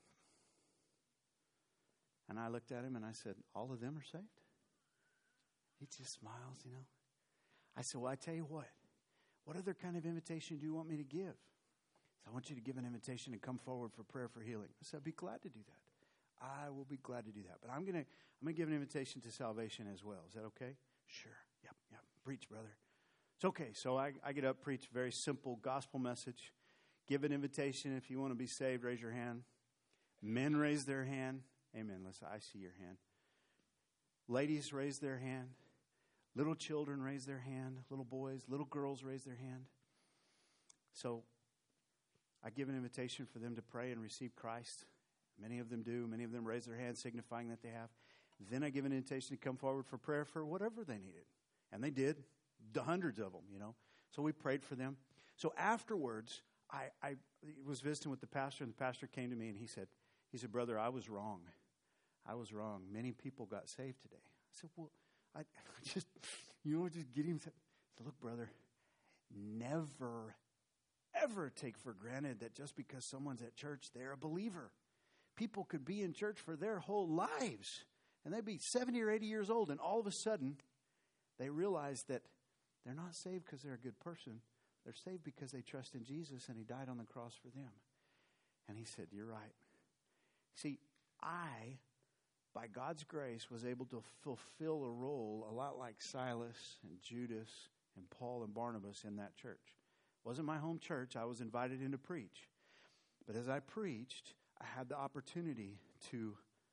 And I looked at him and I said, all of them are saved? He just smiles, you know. I said, well, I tell you what other kind of invitation do you want me to give? I want you to give an invitation and come forward for prayer for healing. I said, I'd be glad to do that. I will be glad to do that. But I'm going to give an invitation to salvation as well. Is that okay? Sure. Yep. Preach, brother. It's okay. So I get up, preach a very simple gospel message. Give an invitation. If you want to be saved, raise your hand. Men raise their hand. Amen. Listen, I see your hand. Ladies raise their hand. Little children raise their hand. Little boys, little girls raise their hand. So I give an invitation for them to pray and receive Christ. Many of them do. Many of them raise their hands, signifying that they have. Then I give an invitation to come forward for prayer for whatever they needed. And they did. The hundreds of them, you know. So we prayed for them. So afterwards, I was visiting with the pastor, and the pastor came to me, and he said, brother, I was wrong. Many people got saved today. I said, well, I just get him. So look, brother, never ever take for granted that just because someone's at church, they're a believer. People could be in church for their whole lives, and they'd be 70 or 80 years old, and all of a sudden, they realize that they're not saved because they're a good person. They're saved because they trust in Jesus, and He died on the cross for them. And he said, you're right. See, I, by God's grace, was able to fulfill a role a lot like Silas and Judas and Paul and Barnabas in that church. It wasn't my home church. I was invited in to preach. But as I preached, I had the opportunity to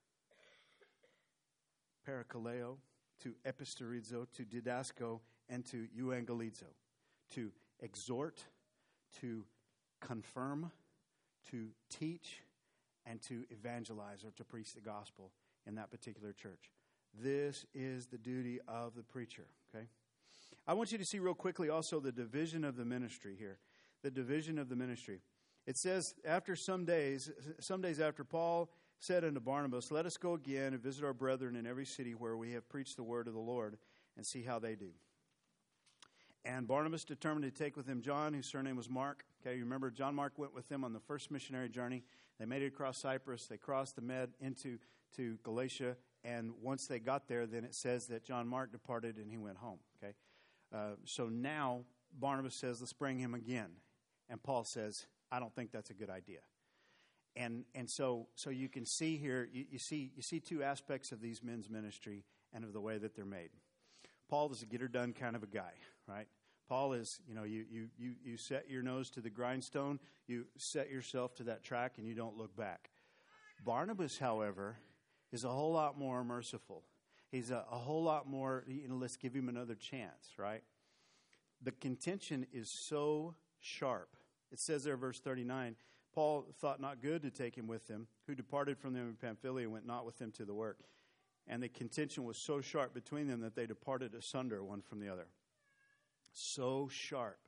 parakaleo, to episterizo, to didasko, and to euangelizo, to exhort, to confirm, to teach, and to evangelize or to preach the gospel in that particular church. This is the duty of the preacher, okay? I want you to see real quickly also the division of the ministry here. The division of the ministry. It says after some days after Paul said unto Barnabas, Let us go again and visit our brethren in every city where we have preached the word of the Lord, and see how they do. And Barnabas determined to take with him John, whose surname was Mark. Okay, you remember John Mark went with them on the first missionary journey. They made it across Cyprus. They crossed the Med into Galatia. And once they got there, then it says that John Mark departed and he went home. Okay, so now Barnabas says, let's bring him again. And Paul says, I don't think that's a good idea. And so you can see here, you see two aspects of these men's ministry and of the way that they're made. Paul is a get-her-done kind of a guy, right? Paul is, you set your nose to the grindstone, you set yourself to that track, and you don't look back. Barnabas, however, is a whole lot more merciful. He's a whole lot more, let's give him another chance, right? The contention is so sharp. It says there, verse 39, Paul thought not good to take him with them, who departed from them in Pamphylia and went not with them to the work. And the contention was so sharp between them that they departed asunder one from the other. So sharp.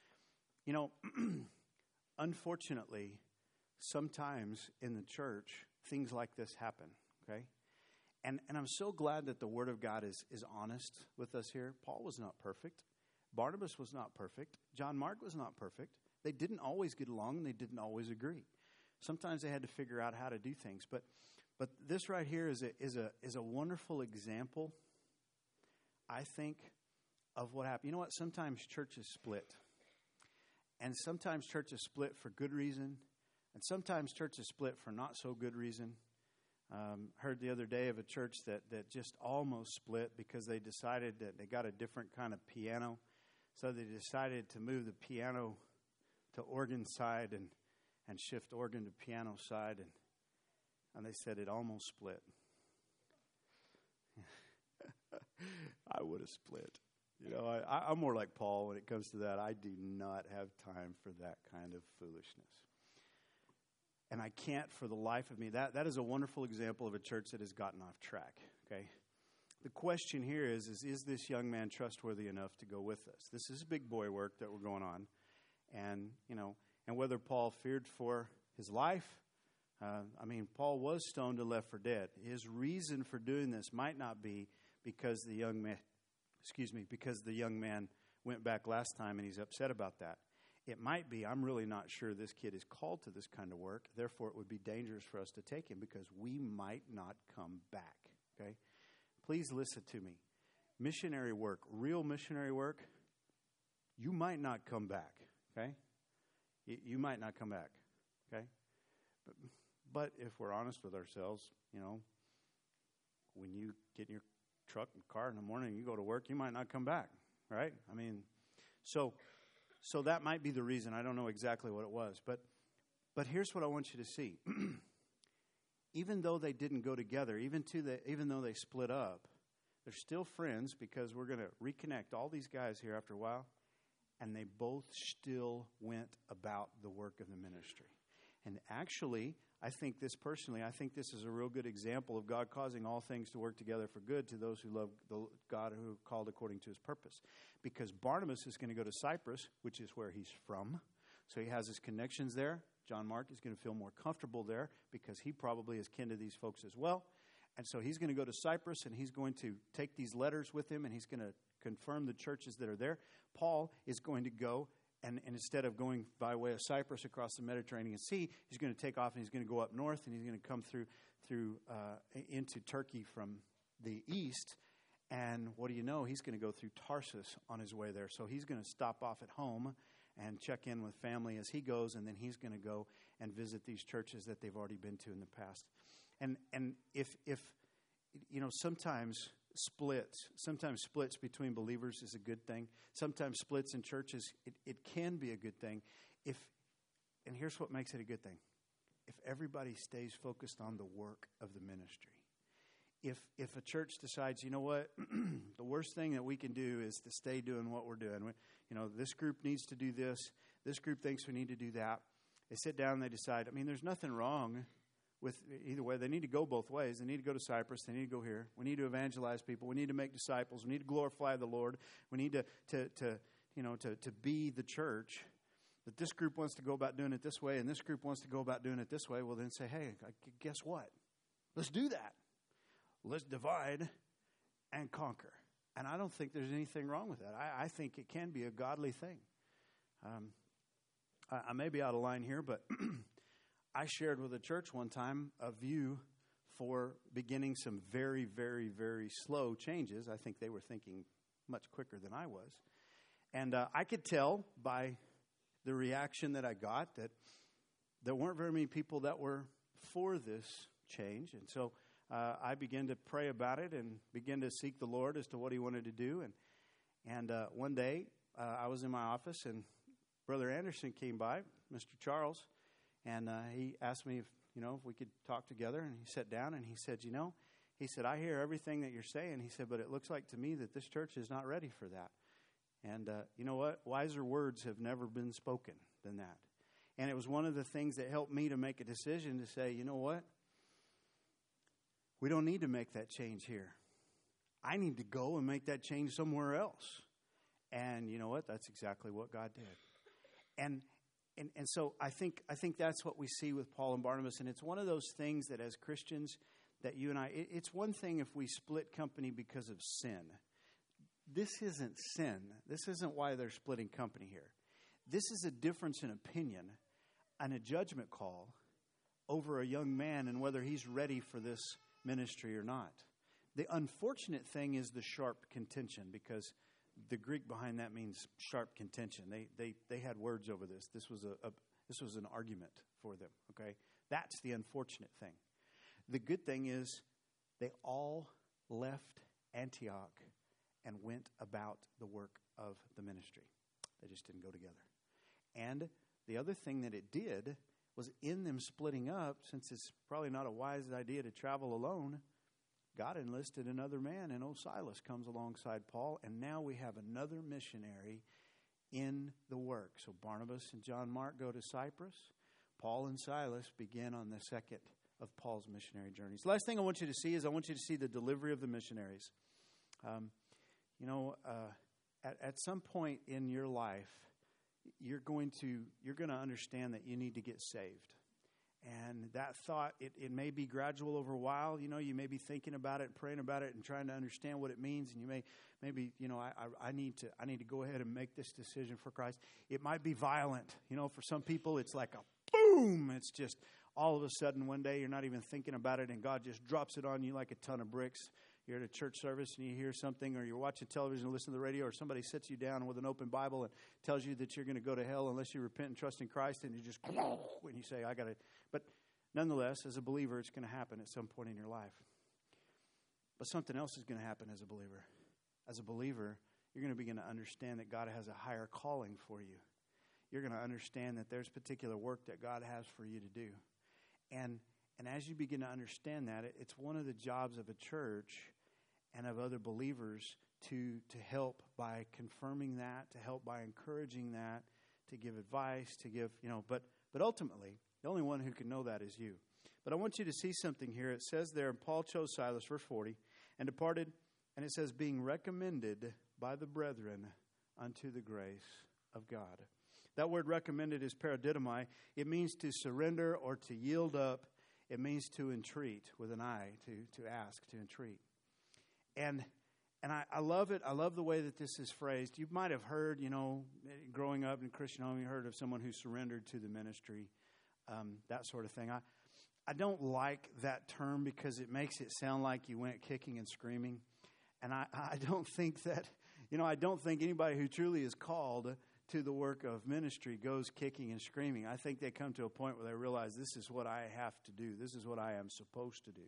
Unfortunately, sometimes in the church, things like this happen, okay? And I'm so glad that the Word of God is honest with us here. Paul was not perfect. Barnabas was not perfect. John Mark was not perfect. They didn't always get along, and they didn't always agree. Sometimes they had to figure out how to do things. But this right here is a wonderful example, I think, of what happened. You know what? Sometimes churches split. And sometimes churches split for good reason. And sometimes churches split for not so good reason. Heard the other day of a church that just almost split because they decided that they got a different kind of piano. So they decided to move the piano to organ side and shift organ to piano side. And they said it almost split. I would have split. I'm more like Paul when it comes to that. I do not have time for that kind of foolishness. And I can't for the life of me. That is a wonderful example of a church that has gotten off track. Okay. The question here is this young man trustworthy enough to go with us? This is big boy work that we're going on. And whether Paul feared for his life, Paul was stoned and left for dead. His reason for doing this might not be because the young man went back last time and he's upset about that. It might be, I'm really not sure this kid is called to this kind of work. Therefore, it would be dangerous for us to take him because we might not come back. Okay? Please listen to me. Missionary work, real missionary work, you might not come back. Okay? You might not come back. Okay? But if we're honest with ourselves, when you get in your truck and car in the morning and you go to work, you might not come back, right? So that might be the reason. I don't know exactly what it was. But here's what I want you to see. Even though they didn't go together, even though they split up, they're still friends because we're going to reconnect all these guys here after a while. And they both still went about the work of the ministry. And actually, I think this is a real good example of God causing all things to work together for good to those who love the God who are called according to his purpose. Because Barnabas is going to go to Cyprus, which is where he's from. So he has his connections there. John Mark is going to feel more comfortable there because he probably is kin to these folks as well. And so he's going to go to Cyprus and he's going to take these letters with him and he's going to confirm the churches that are there. Paul is going to go and instead of going by way of Cyprus across the Mediterranean Sea, he's going to take off and he's going to go up north and he's going to come through into Turkey from the east. And what do you know? He's going to go through Tarsus on his way there. So he's going to stop off at home and check in with family as he goes, and then he's going to go and visit these churches that they've already been to in the past. And if sometimes splits between believers is a good thing. Sometimes splits in churches, it can be a good thing. And here's what makes it a good thing. If everybody stays focused on the work of the ministry. If a church decides, you know what, the worst thing that we can do is to stay doing what we're doing. This group needs to do this. This group thinks we need to do that. They sit down and they decide, there's nothing wrong with either way. They need to go both ways. They need to go to Cyprus. They need to go here. We need to evangelize people. We need to make disciples. We need to glorify the Lord. We need to be the church. that this group wants to go about doing it this way and this group wants to go about doing it this way, well, then say, hey, guess what? Let's do that. Let's divide and conquer. And I don't think there's anything wrong with that. I think it can be a godly thing. I may be out of line here, but I shared with a church one time a view for beginning some very, very, very slow changes. I think they were thinking much quicker than I was. And I could tell by the reaction that I got that there weren't very many people that were for this change. And so I began to pray about it and began to seek the Lord as to what he wanted to do. And one day I was in my office and Brother Anderson came by, Mr. Charles, and he asked me if we could talk together. And he sat down and he said, he said, I hear everything that you're saying. He said, but it looks like to me that this church is not ready for that. And you know what? Wiser words have never been spoken than that. And it was one of the things that helped me to make a decision to say, you know what? We don't need to make that change here. I need to go and make that change somewhere else. And you know what? That's exactly what God did. And so I think that's what we see with Paul and Barnabas. And it's one of those things that as Christians, that you and I, it's one thing if we split company because of sin. This isn't sin. This isn't why they're splitting company here. This is a difference in opinion and a judgment call over a young man and whether he's ready for this ministry or not. The unfortunate thing is the sharp contention, because the Greek behind that means sharp contention. They had words over this. This was an argument for them. Okay, that's the unfortunate thing. The good thing is they all left Antioch and went about the work of the ministry. They just didn't go together. And the other thing that it did was, in them splitting up, since it's probably not a wise idea to travel alone, God enlisted another man, and old Silas comes alongside Paul, and now we have another missionary in the work. So Barnabas and John Mark go to Cyprus. Paul and Silas begin on the second of Paul's missionary journeys. The last thing I want you to see is I want you to see the delivery of the missionaries. At some point in your life, you're going to understand that you need to get saved. And that thought, it may be gradual over a while. You may be thinking about it, praying about it, and trying to understand what it means. And you I need to go ahead and make this decision for Christ. It might be violent. For some people, it's like a boom. It's just all of a sudden one day you're not even thinking about it, and God just drops it on you like a ton of bricks. You're at a church service and you hear something, or you're watching television or listen to the radio, or somebody sits you down with an open Bible and tells you that you're going to go to hell unless you repent and trust in Christ, and you just, when you say, I got it. But nonetheless, as a believer, it's going to happen at some point in your life. But something else is going to happen as a believer. As a believer, you're going to begin to understand that God has a higher calling for you. You're going to understand that there's particular work that God has for you to do. And as you begin to understand that, it's one of the jobs of a church and of other believers to help by confirming that, to help by encouraging that, to give advice, to give, but ultimately, the only one who can know that is you. But I want you to see something here. It says there, Paul chose Silas, verse 40, and departed, and it says, being recommended by the brethren unto the grace of God. That word recommended is paradidomai. It means to surrender or to yield up. It means to entreat with an I, to ask, to entreat. And I love it. I love the way that this is phrased. You might have heard, growing up in a Christian home, you heard of someone who surrendered to the ministry, that sort of thing. I don't like that term because it makes it sound like you went kicking and screaming. And I don't think that, I don't think anybody who truly is called to the work of ministry goes kicking and screaming. I think they come to a point where they realize, this is what I have to do. This is what I am supposed to do.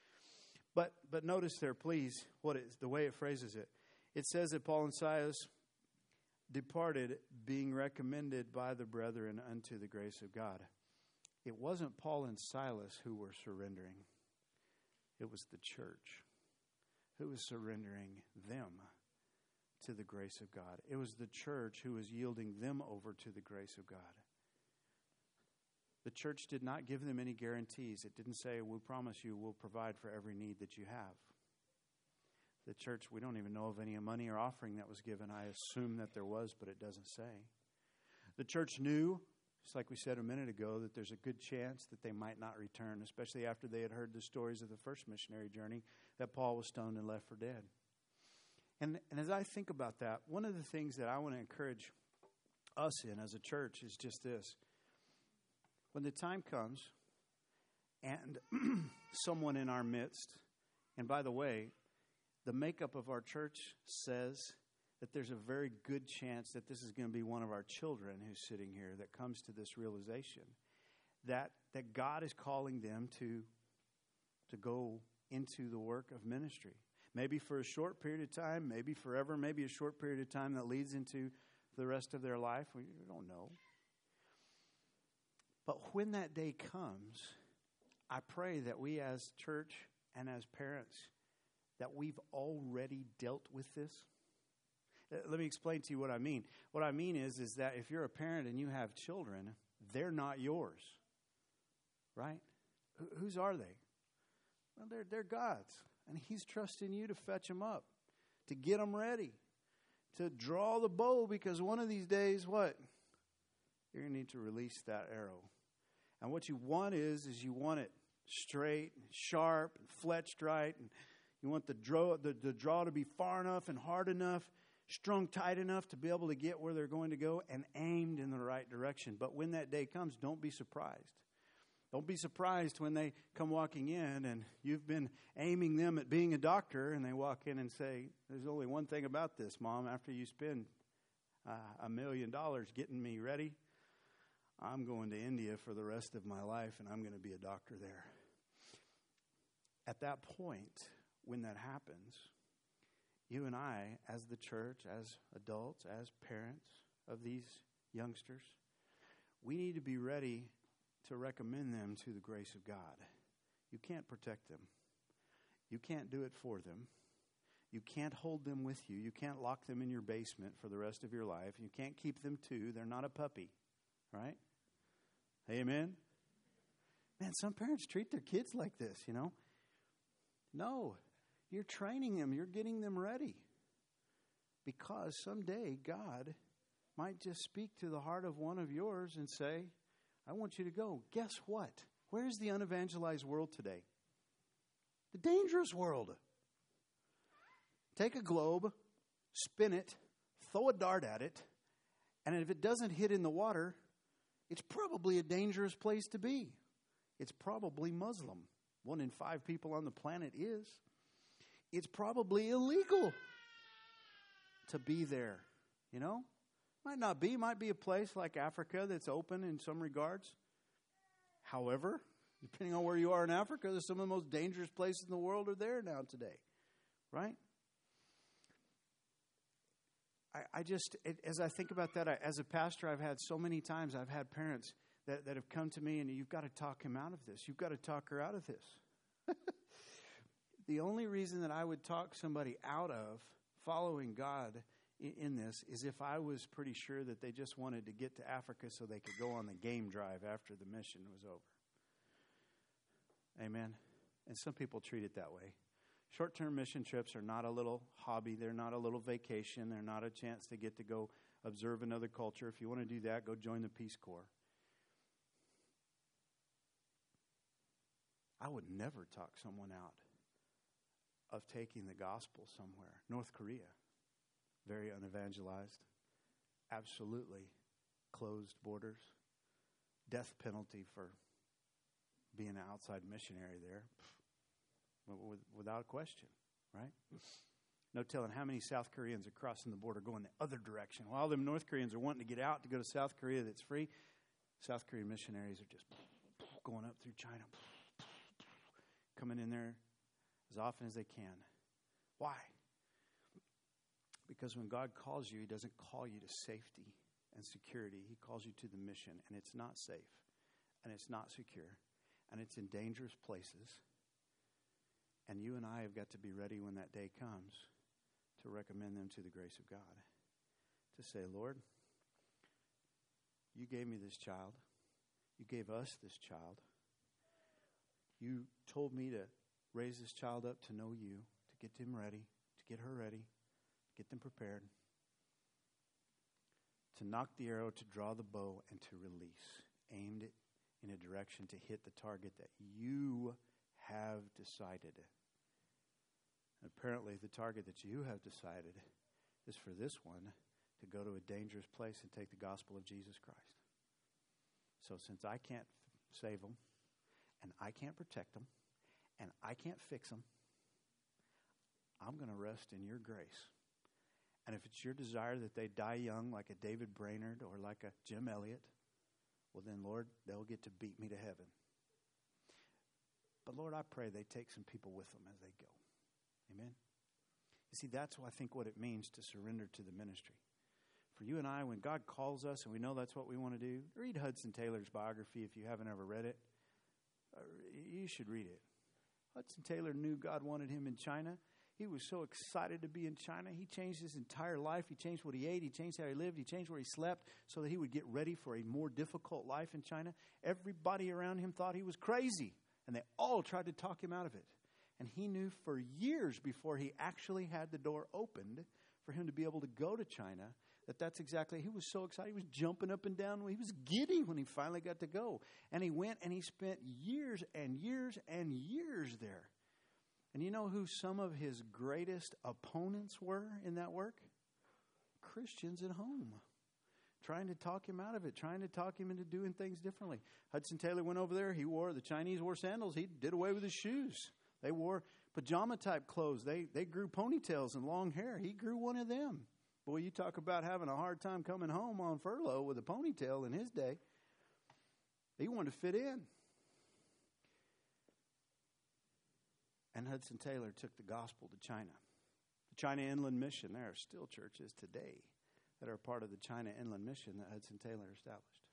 But notice there, please, the way it phrases it. It says that Paul and Silas departed, being recommended by the brethren unto the grace of God. It wasn't Paul and Silas who were surrendering. It was the church who was surrendering them to the grace of God. It was the church who was yielding them over to the grace of God. The church did not give them any guarantees. It didn't say, we promise you we'll provide for every need that you have. The church, we don't even know of any money or offering that was given. I assume that there was, but it doesn't say. The church knew, just like we said a minute ago, that there's a good chance that they might not return, especially after they had heard the stories of the first missionary journey, that Paul was stoned and left for dead. And as I think about that, one of the things that I want to encourage us in as a church is just this. When the time comes and someone in our midst, and by the way, the makeup of our church says that there's a very good chance that this is going to be one of our children who's sitting here that comes to this realization that God is calling them to go into the work of ministry. Maybe for a short period of time, maybe forever, maybe a short period of time that leads into the rest of their life. We don't know. But when that day comes, I pray that we as church and as parents, that we've already dealt with this. Let me explain to you what I mean. What I mean is that if you're a parent and you have children, they're not yours, right? Whose are they? Well, they're God's. And He's trusting you to fetch them up, to get them ready, to draw the bow, because one of these days, what? You're going to need to release that arrow. And what you want is you want it straight, sharp, and fletched right, and you want the draw to be far enough and hard enough, strung tight enough to be able to get where they're going to go and aimed in the right direction. But when that day comes, don't be surprised. Don't be surprised when they come walking in and you've been aiming them at being a doctor and they walk in and say, there's only one thing about this, Mom. After you spend $1 million getting me ready, I'm going to India for the rest of my life and I'm going to be a doctor there. At that point, when that happens, you and I, as the church, as adults, as parents of these youngsters, we need to be ready to recommend them to the grace of God. You can't protect them. You can't do it for them. You can't hold them with you. You can't lock them in your basement for the rest of your life. You can't keep them too. They're not a puppy, right? Amen? Man, some parents treat their kids like this, you know. No, you're training them. You're getting them ready. Because someday God might just speak to the heart of one of yours and say, I want you to go. Guess what? Where's the unevangelized world today? The dangerous world. Take a globe, spin it, throw a dart at it, and if it doesn't hit in the water, it's probably a dangerous place to be. It's probably Muslim. 1 in 5 people on the planet is. It's probably illegal to be there, you know? Might not be. Might be a place like Africa that's open in some regards. However, depending on where you are in Africa, there's some of the most dangerous places in the world are there now today. Right? As I think about that, as a pastor, I've had so many times, I've had parents that have come to me and you've got to talk him out of this. You've got to talk her out of this. The only reason that I would talk somebody out of following God in this is if I was pretty sure that they just wanted to get to Africa so they could go on the game drive after the mission was over. Amen? And some people treat it that way. Short-term mission trips are not a little hobby. They're not a little vacation. They're not a chance to get to go observe another culture. If you want to do that, go join the Peace Corps. I would never talk someone out of taking the gospel somewhere. North Korea. Very unevangelized, absolutely closed borders, death penalty for being an outside missionary there, without a question, right? No telling how many South Koreans are crossing the border going the other direction. While them North Koreans are wanting to get out to go to South Korea that's free, South Korean missionaries are just going up through China, coming in there as often as they can. Why? Because when God calls you, He doesn't call you to safety and security. He calls you to the mission, and it's not safe, and it's not secure, and it's in dangerous places. And you and I have got to be ready when that day comes to recommend them to the grace of God. To say, Lord, you gave me this child. You gave us this child. You told me to raise this child up to know you, to get him ready, to get her ready, get them prepared. to knock the arrow, to draw the bow, and to release, aimed it in a direction to hit the target that you have decided. And apparently, the target that you have decided is for this one to go to a dangerous place and take the gospel of Jesus Christ. So since I can't save them, and I can't protect them, and I can't fix them, I'm going to rest in your grace. And if it's your desire that they die young like a David Brainerd or like a Jim Elliott, well then, Lord, they'll get to beat me to heaven. But Lord, I pray they take some people with them as they go. Amen? You see, that's what I think what it means to surrender to the ministry. For you and I, when God calls us and we know that's what we want to do, read Hudson Taylor's biography if you haven't ever read it. You should read it. Hudson Taylor knew God wanted him in China. He was so excited to be in China. He changed his entire life. He changed what he ate. He changed how he lived. He changed where he slept so that he would get ready for a more difficult life in China. Everybody around him thought he was crazy, and they all tried to talk him out of it. And he knew for years before he actually had the door opened for him to be able to go to China that's exactly, he was so excited. He was jumping up and down. He was giddy when he finally got to go. And he went and he spent years and years and years there. And you know who some of his greatest opponents were in that work? Christians at home. Trying to talk him out of it, trying to talk him into doing things differently. Hudson Taylor went over there. The Chinese wore sandals. He did away with his shoes. They wore pajama type clothes. They grew ponytails and long hair. He grew one of them. Boy, you talk about having a hard time coming home on furlough with a ponytail in his day. He wanted to fit in. And Hudson Taylor took the gospel to China. The China Inland Mission, there are still churches today that are part of the China Inland Mission that Hudson Taylor established.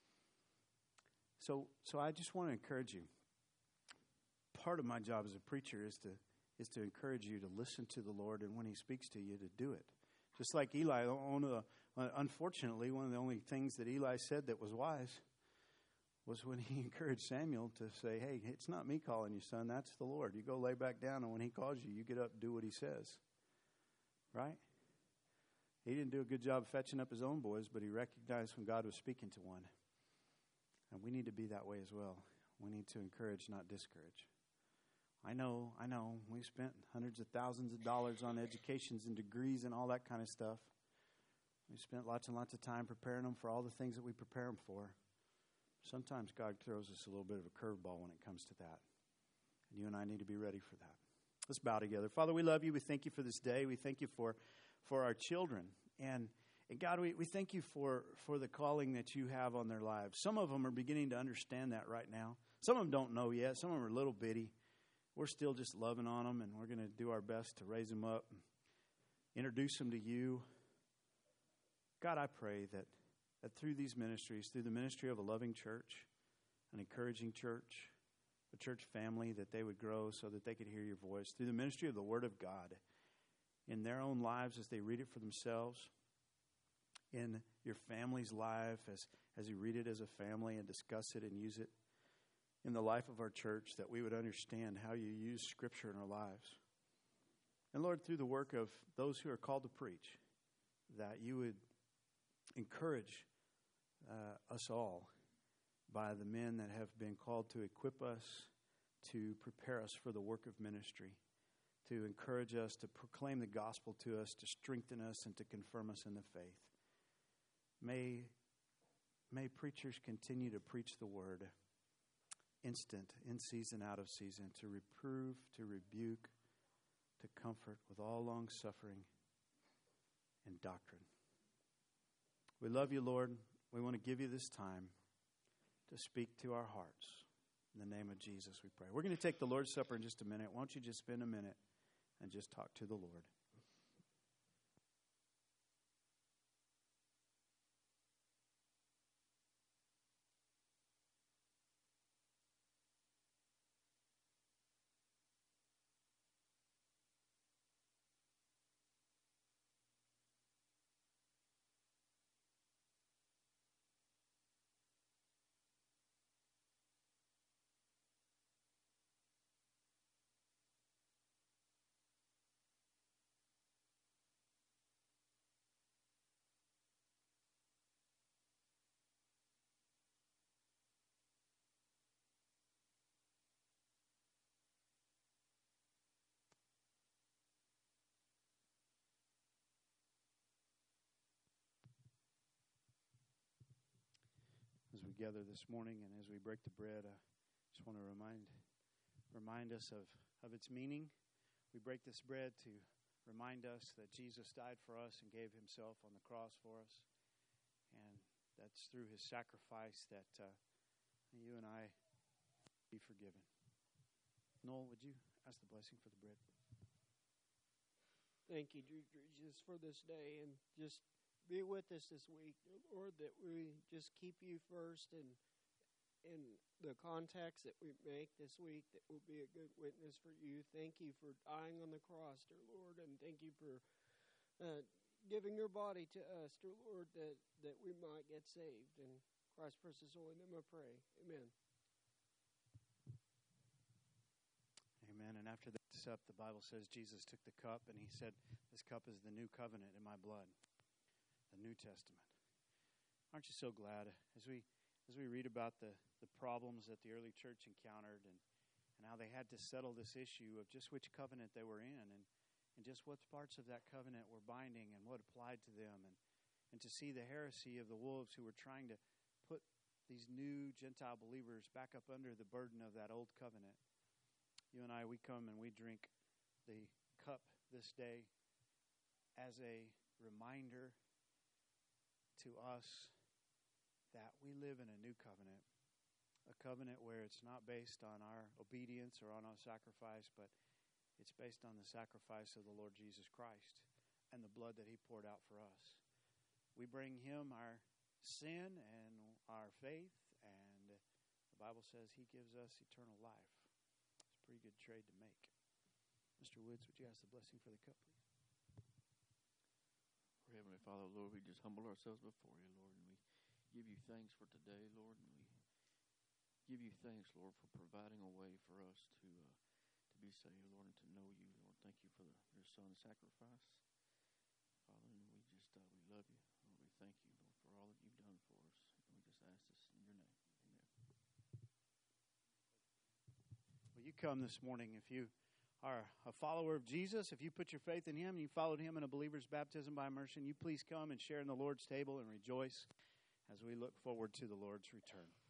So I just want to encourage you. Part of my job as a preacher is to encourage you to listen to the Lord, and when He speaks to you, to do it. Just like Eli, unfortunately, one of the only things that Eli said that was wise was when he encouraged Samuel to say, hey, it's not me calling you, son, that's the Lord. You go lay back down, and when He calls you, you get up and do what He says. Right? He didn't do a good job fetching up his own boys, but he recognized when God was speaking to one. And we need to be that way as well. We need to encourage, not discourage. I know. We spent hundreds of thousands of dollars on educations and degrees and all that kind of stuff. We spent lots and lots of time preparing them for all the things that we prepare them for. Sometimes God throws us a little bit of a curveball when it comes to that. And you and I need to be ready for that. Let's bow together. Father, we love you. We thank you for this day. We thank you for our children. And God, we thank you for the calling that you have on their lives. Some of them are beginning to understand that right now. Some of them don't know yet. Some of them are little bitty. We're still just loving on them, and we're going to do our best to raise them up and introduce them to you. God, I pray that through these ministries, through the ministry of a loving church, an encouraging church, a church family, that they would grow so that they could hear your voice. Through the ministry of the Word of God in their own lives as they read it for themselves, in your family's life as you read it as a family and discuss it and use it, in the life of our church, that we would understand how you use Scripture in our lives. And Lord, through the work of those who are called to preach, that you would encourage us all by the men that have been called to equip us, to prepare us for the work of ministry, to encourage us, to proclaim the gospel to us, to strengthen us, and to confirm us in the faith. May preachers continue to preach the word, instant, in season, out of season, to reprove, to rebuke, to comfort with all long suffering and doctrine. We love you, Lord. We want to give you this time to speak to our hearts. In the name of Jesus, we pray. We're going to take the Lord's Supper in just a minute. Why don't you just spend a minute and just talk to the Lord? we gather this morning and as we break the bread, I just want to remind us of its meaning. We break this bread to remind us that Jesus died for us and gave himself on the cross for us. And that's through his sacrifice that you and I be forgiven. Noel, would you ask the blessing for the bread? Thank you, Jesus, for this day, and just be with us this week, Lord, that we just keep you first and the contacts that we make this week, that will be a good witness for you. Thank you for dying on the cross, dear Lord, and thank you for giving your body to us, dear Lord, that we might get saved. In Christ's precious holy name I pray. Amen. Amen. And after this up, the Bible says Jesus took the cup and he said, "This cup is the new covenant in my blood, the New Testament." Aren't you so glad as we read about the problems that the early church encountered and how they had to settle this issue of just which covenant they were in and just what parts of that covenant were binding and what applied to them, and to see the heresy of the wolves who were trying to put these new Gentile believers back up under the burden of that old covenant. You and I, we come and we drink the cup this day as a reminder to us that we live in a new covenant, a covenant where it's not based on our obedience or on our sacrifice, but it's based on the sacrifice of the Lord Jesus Christ and the blood that he poured out for us. We bring him our sin and our faith, and the Bible says he gives us eternal life. It's a pretty good trade to make. Mr. Woods, would you ask the blessing for the cup, please? Heavenly Father, Lord, we just humble ourselves before you, Lord, and we give you thanks for today, Lord, and we give you thanks, Lord, for providing a way for us to be saved, Lord, and to know you, Lord. Thank you for your Son's sacrifice, Father, and we just we love you, Lord. We thank you, Lord, for all that you've done for us, and we just ask this in your name. Amen. Well, you come this morning if you are a follower of Jesus, if you put your faith in him, and you followed him in a believer's baptism by immersion, you please come and share in the Lord's table and rejoice as we look forward to the Lord's return.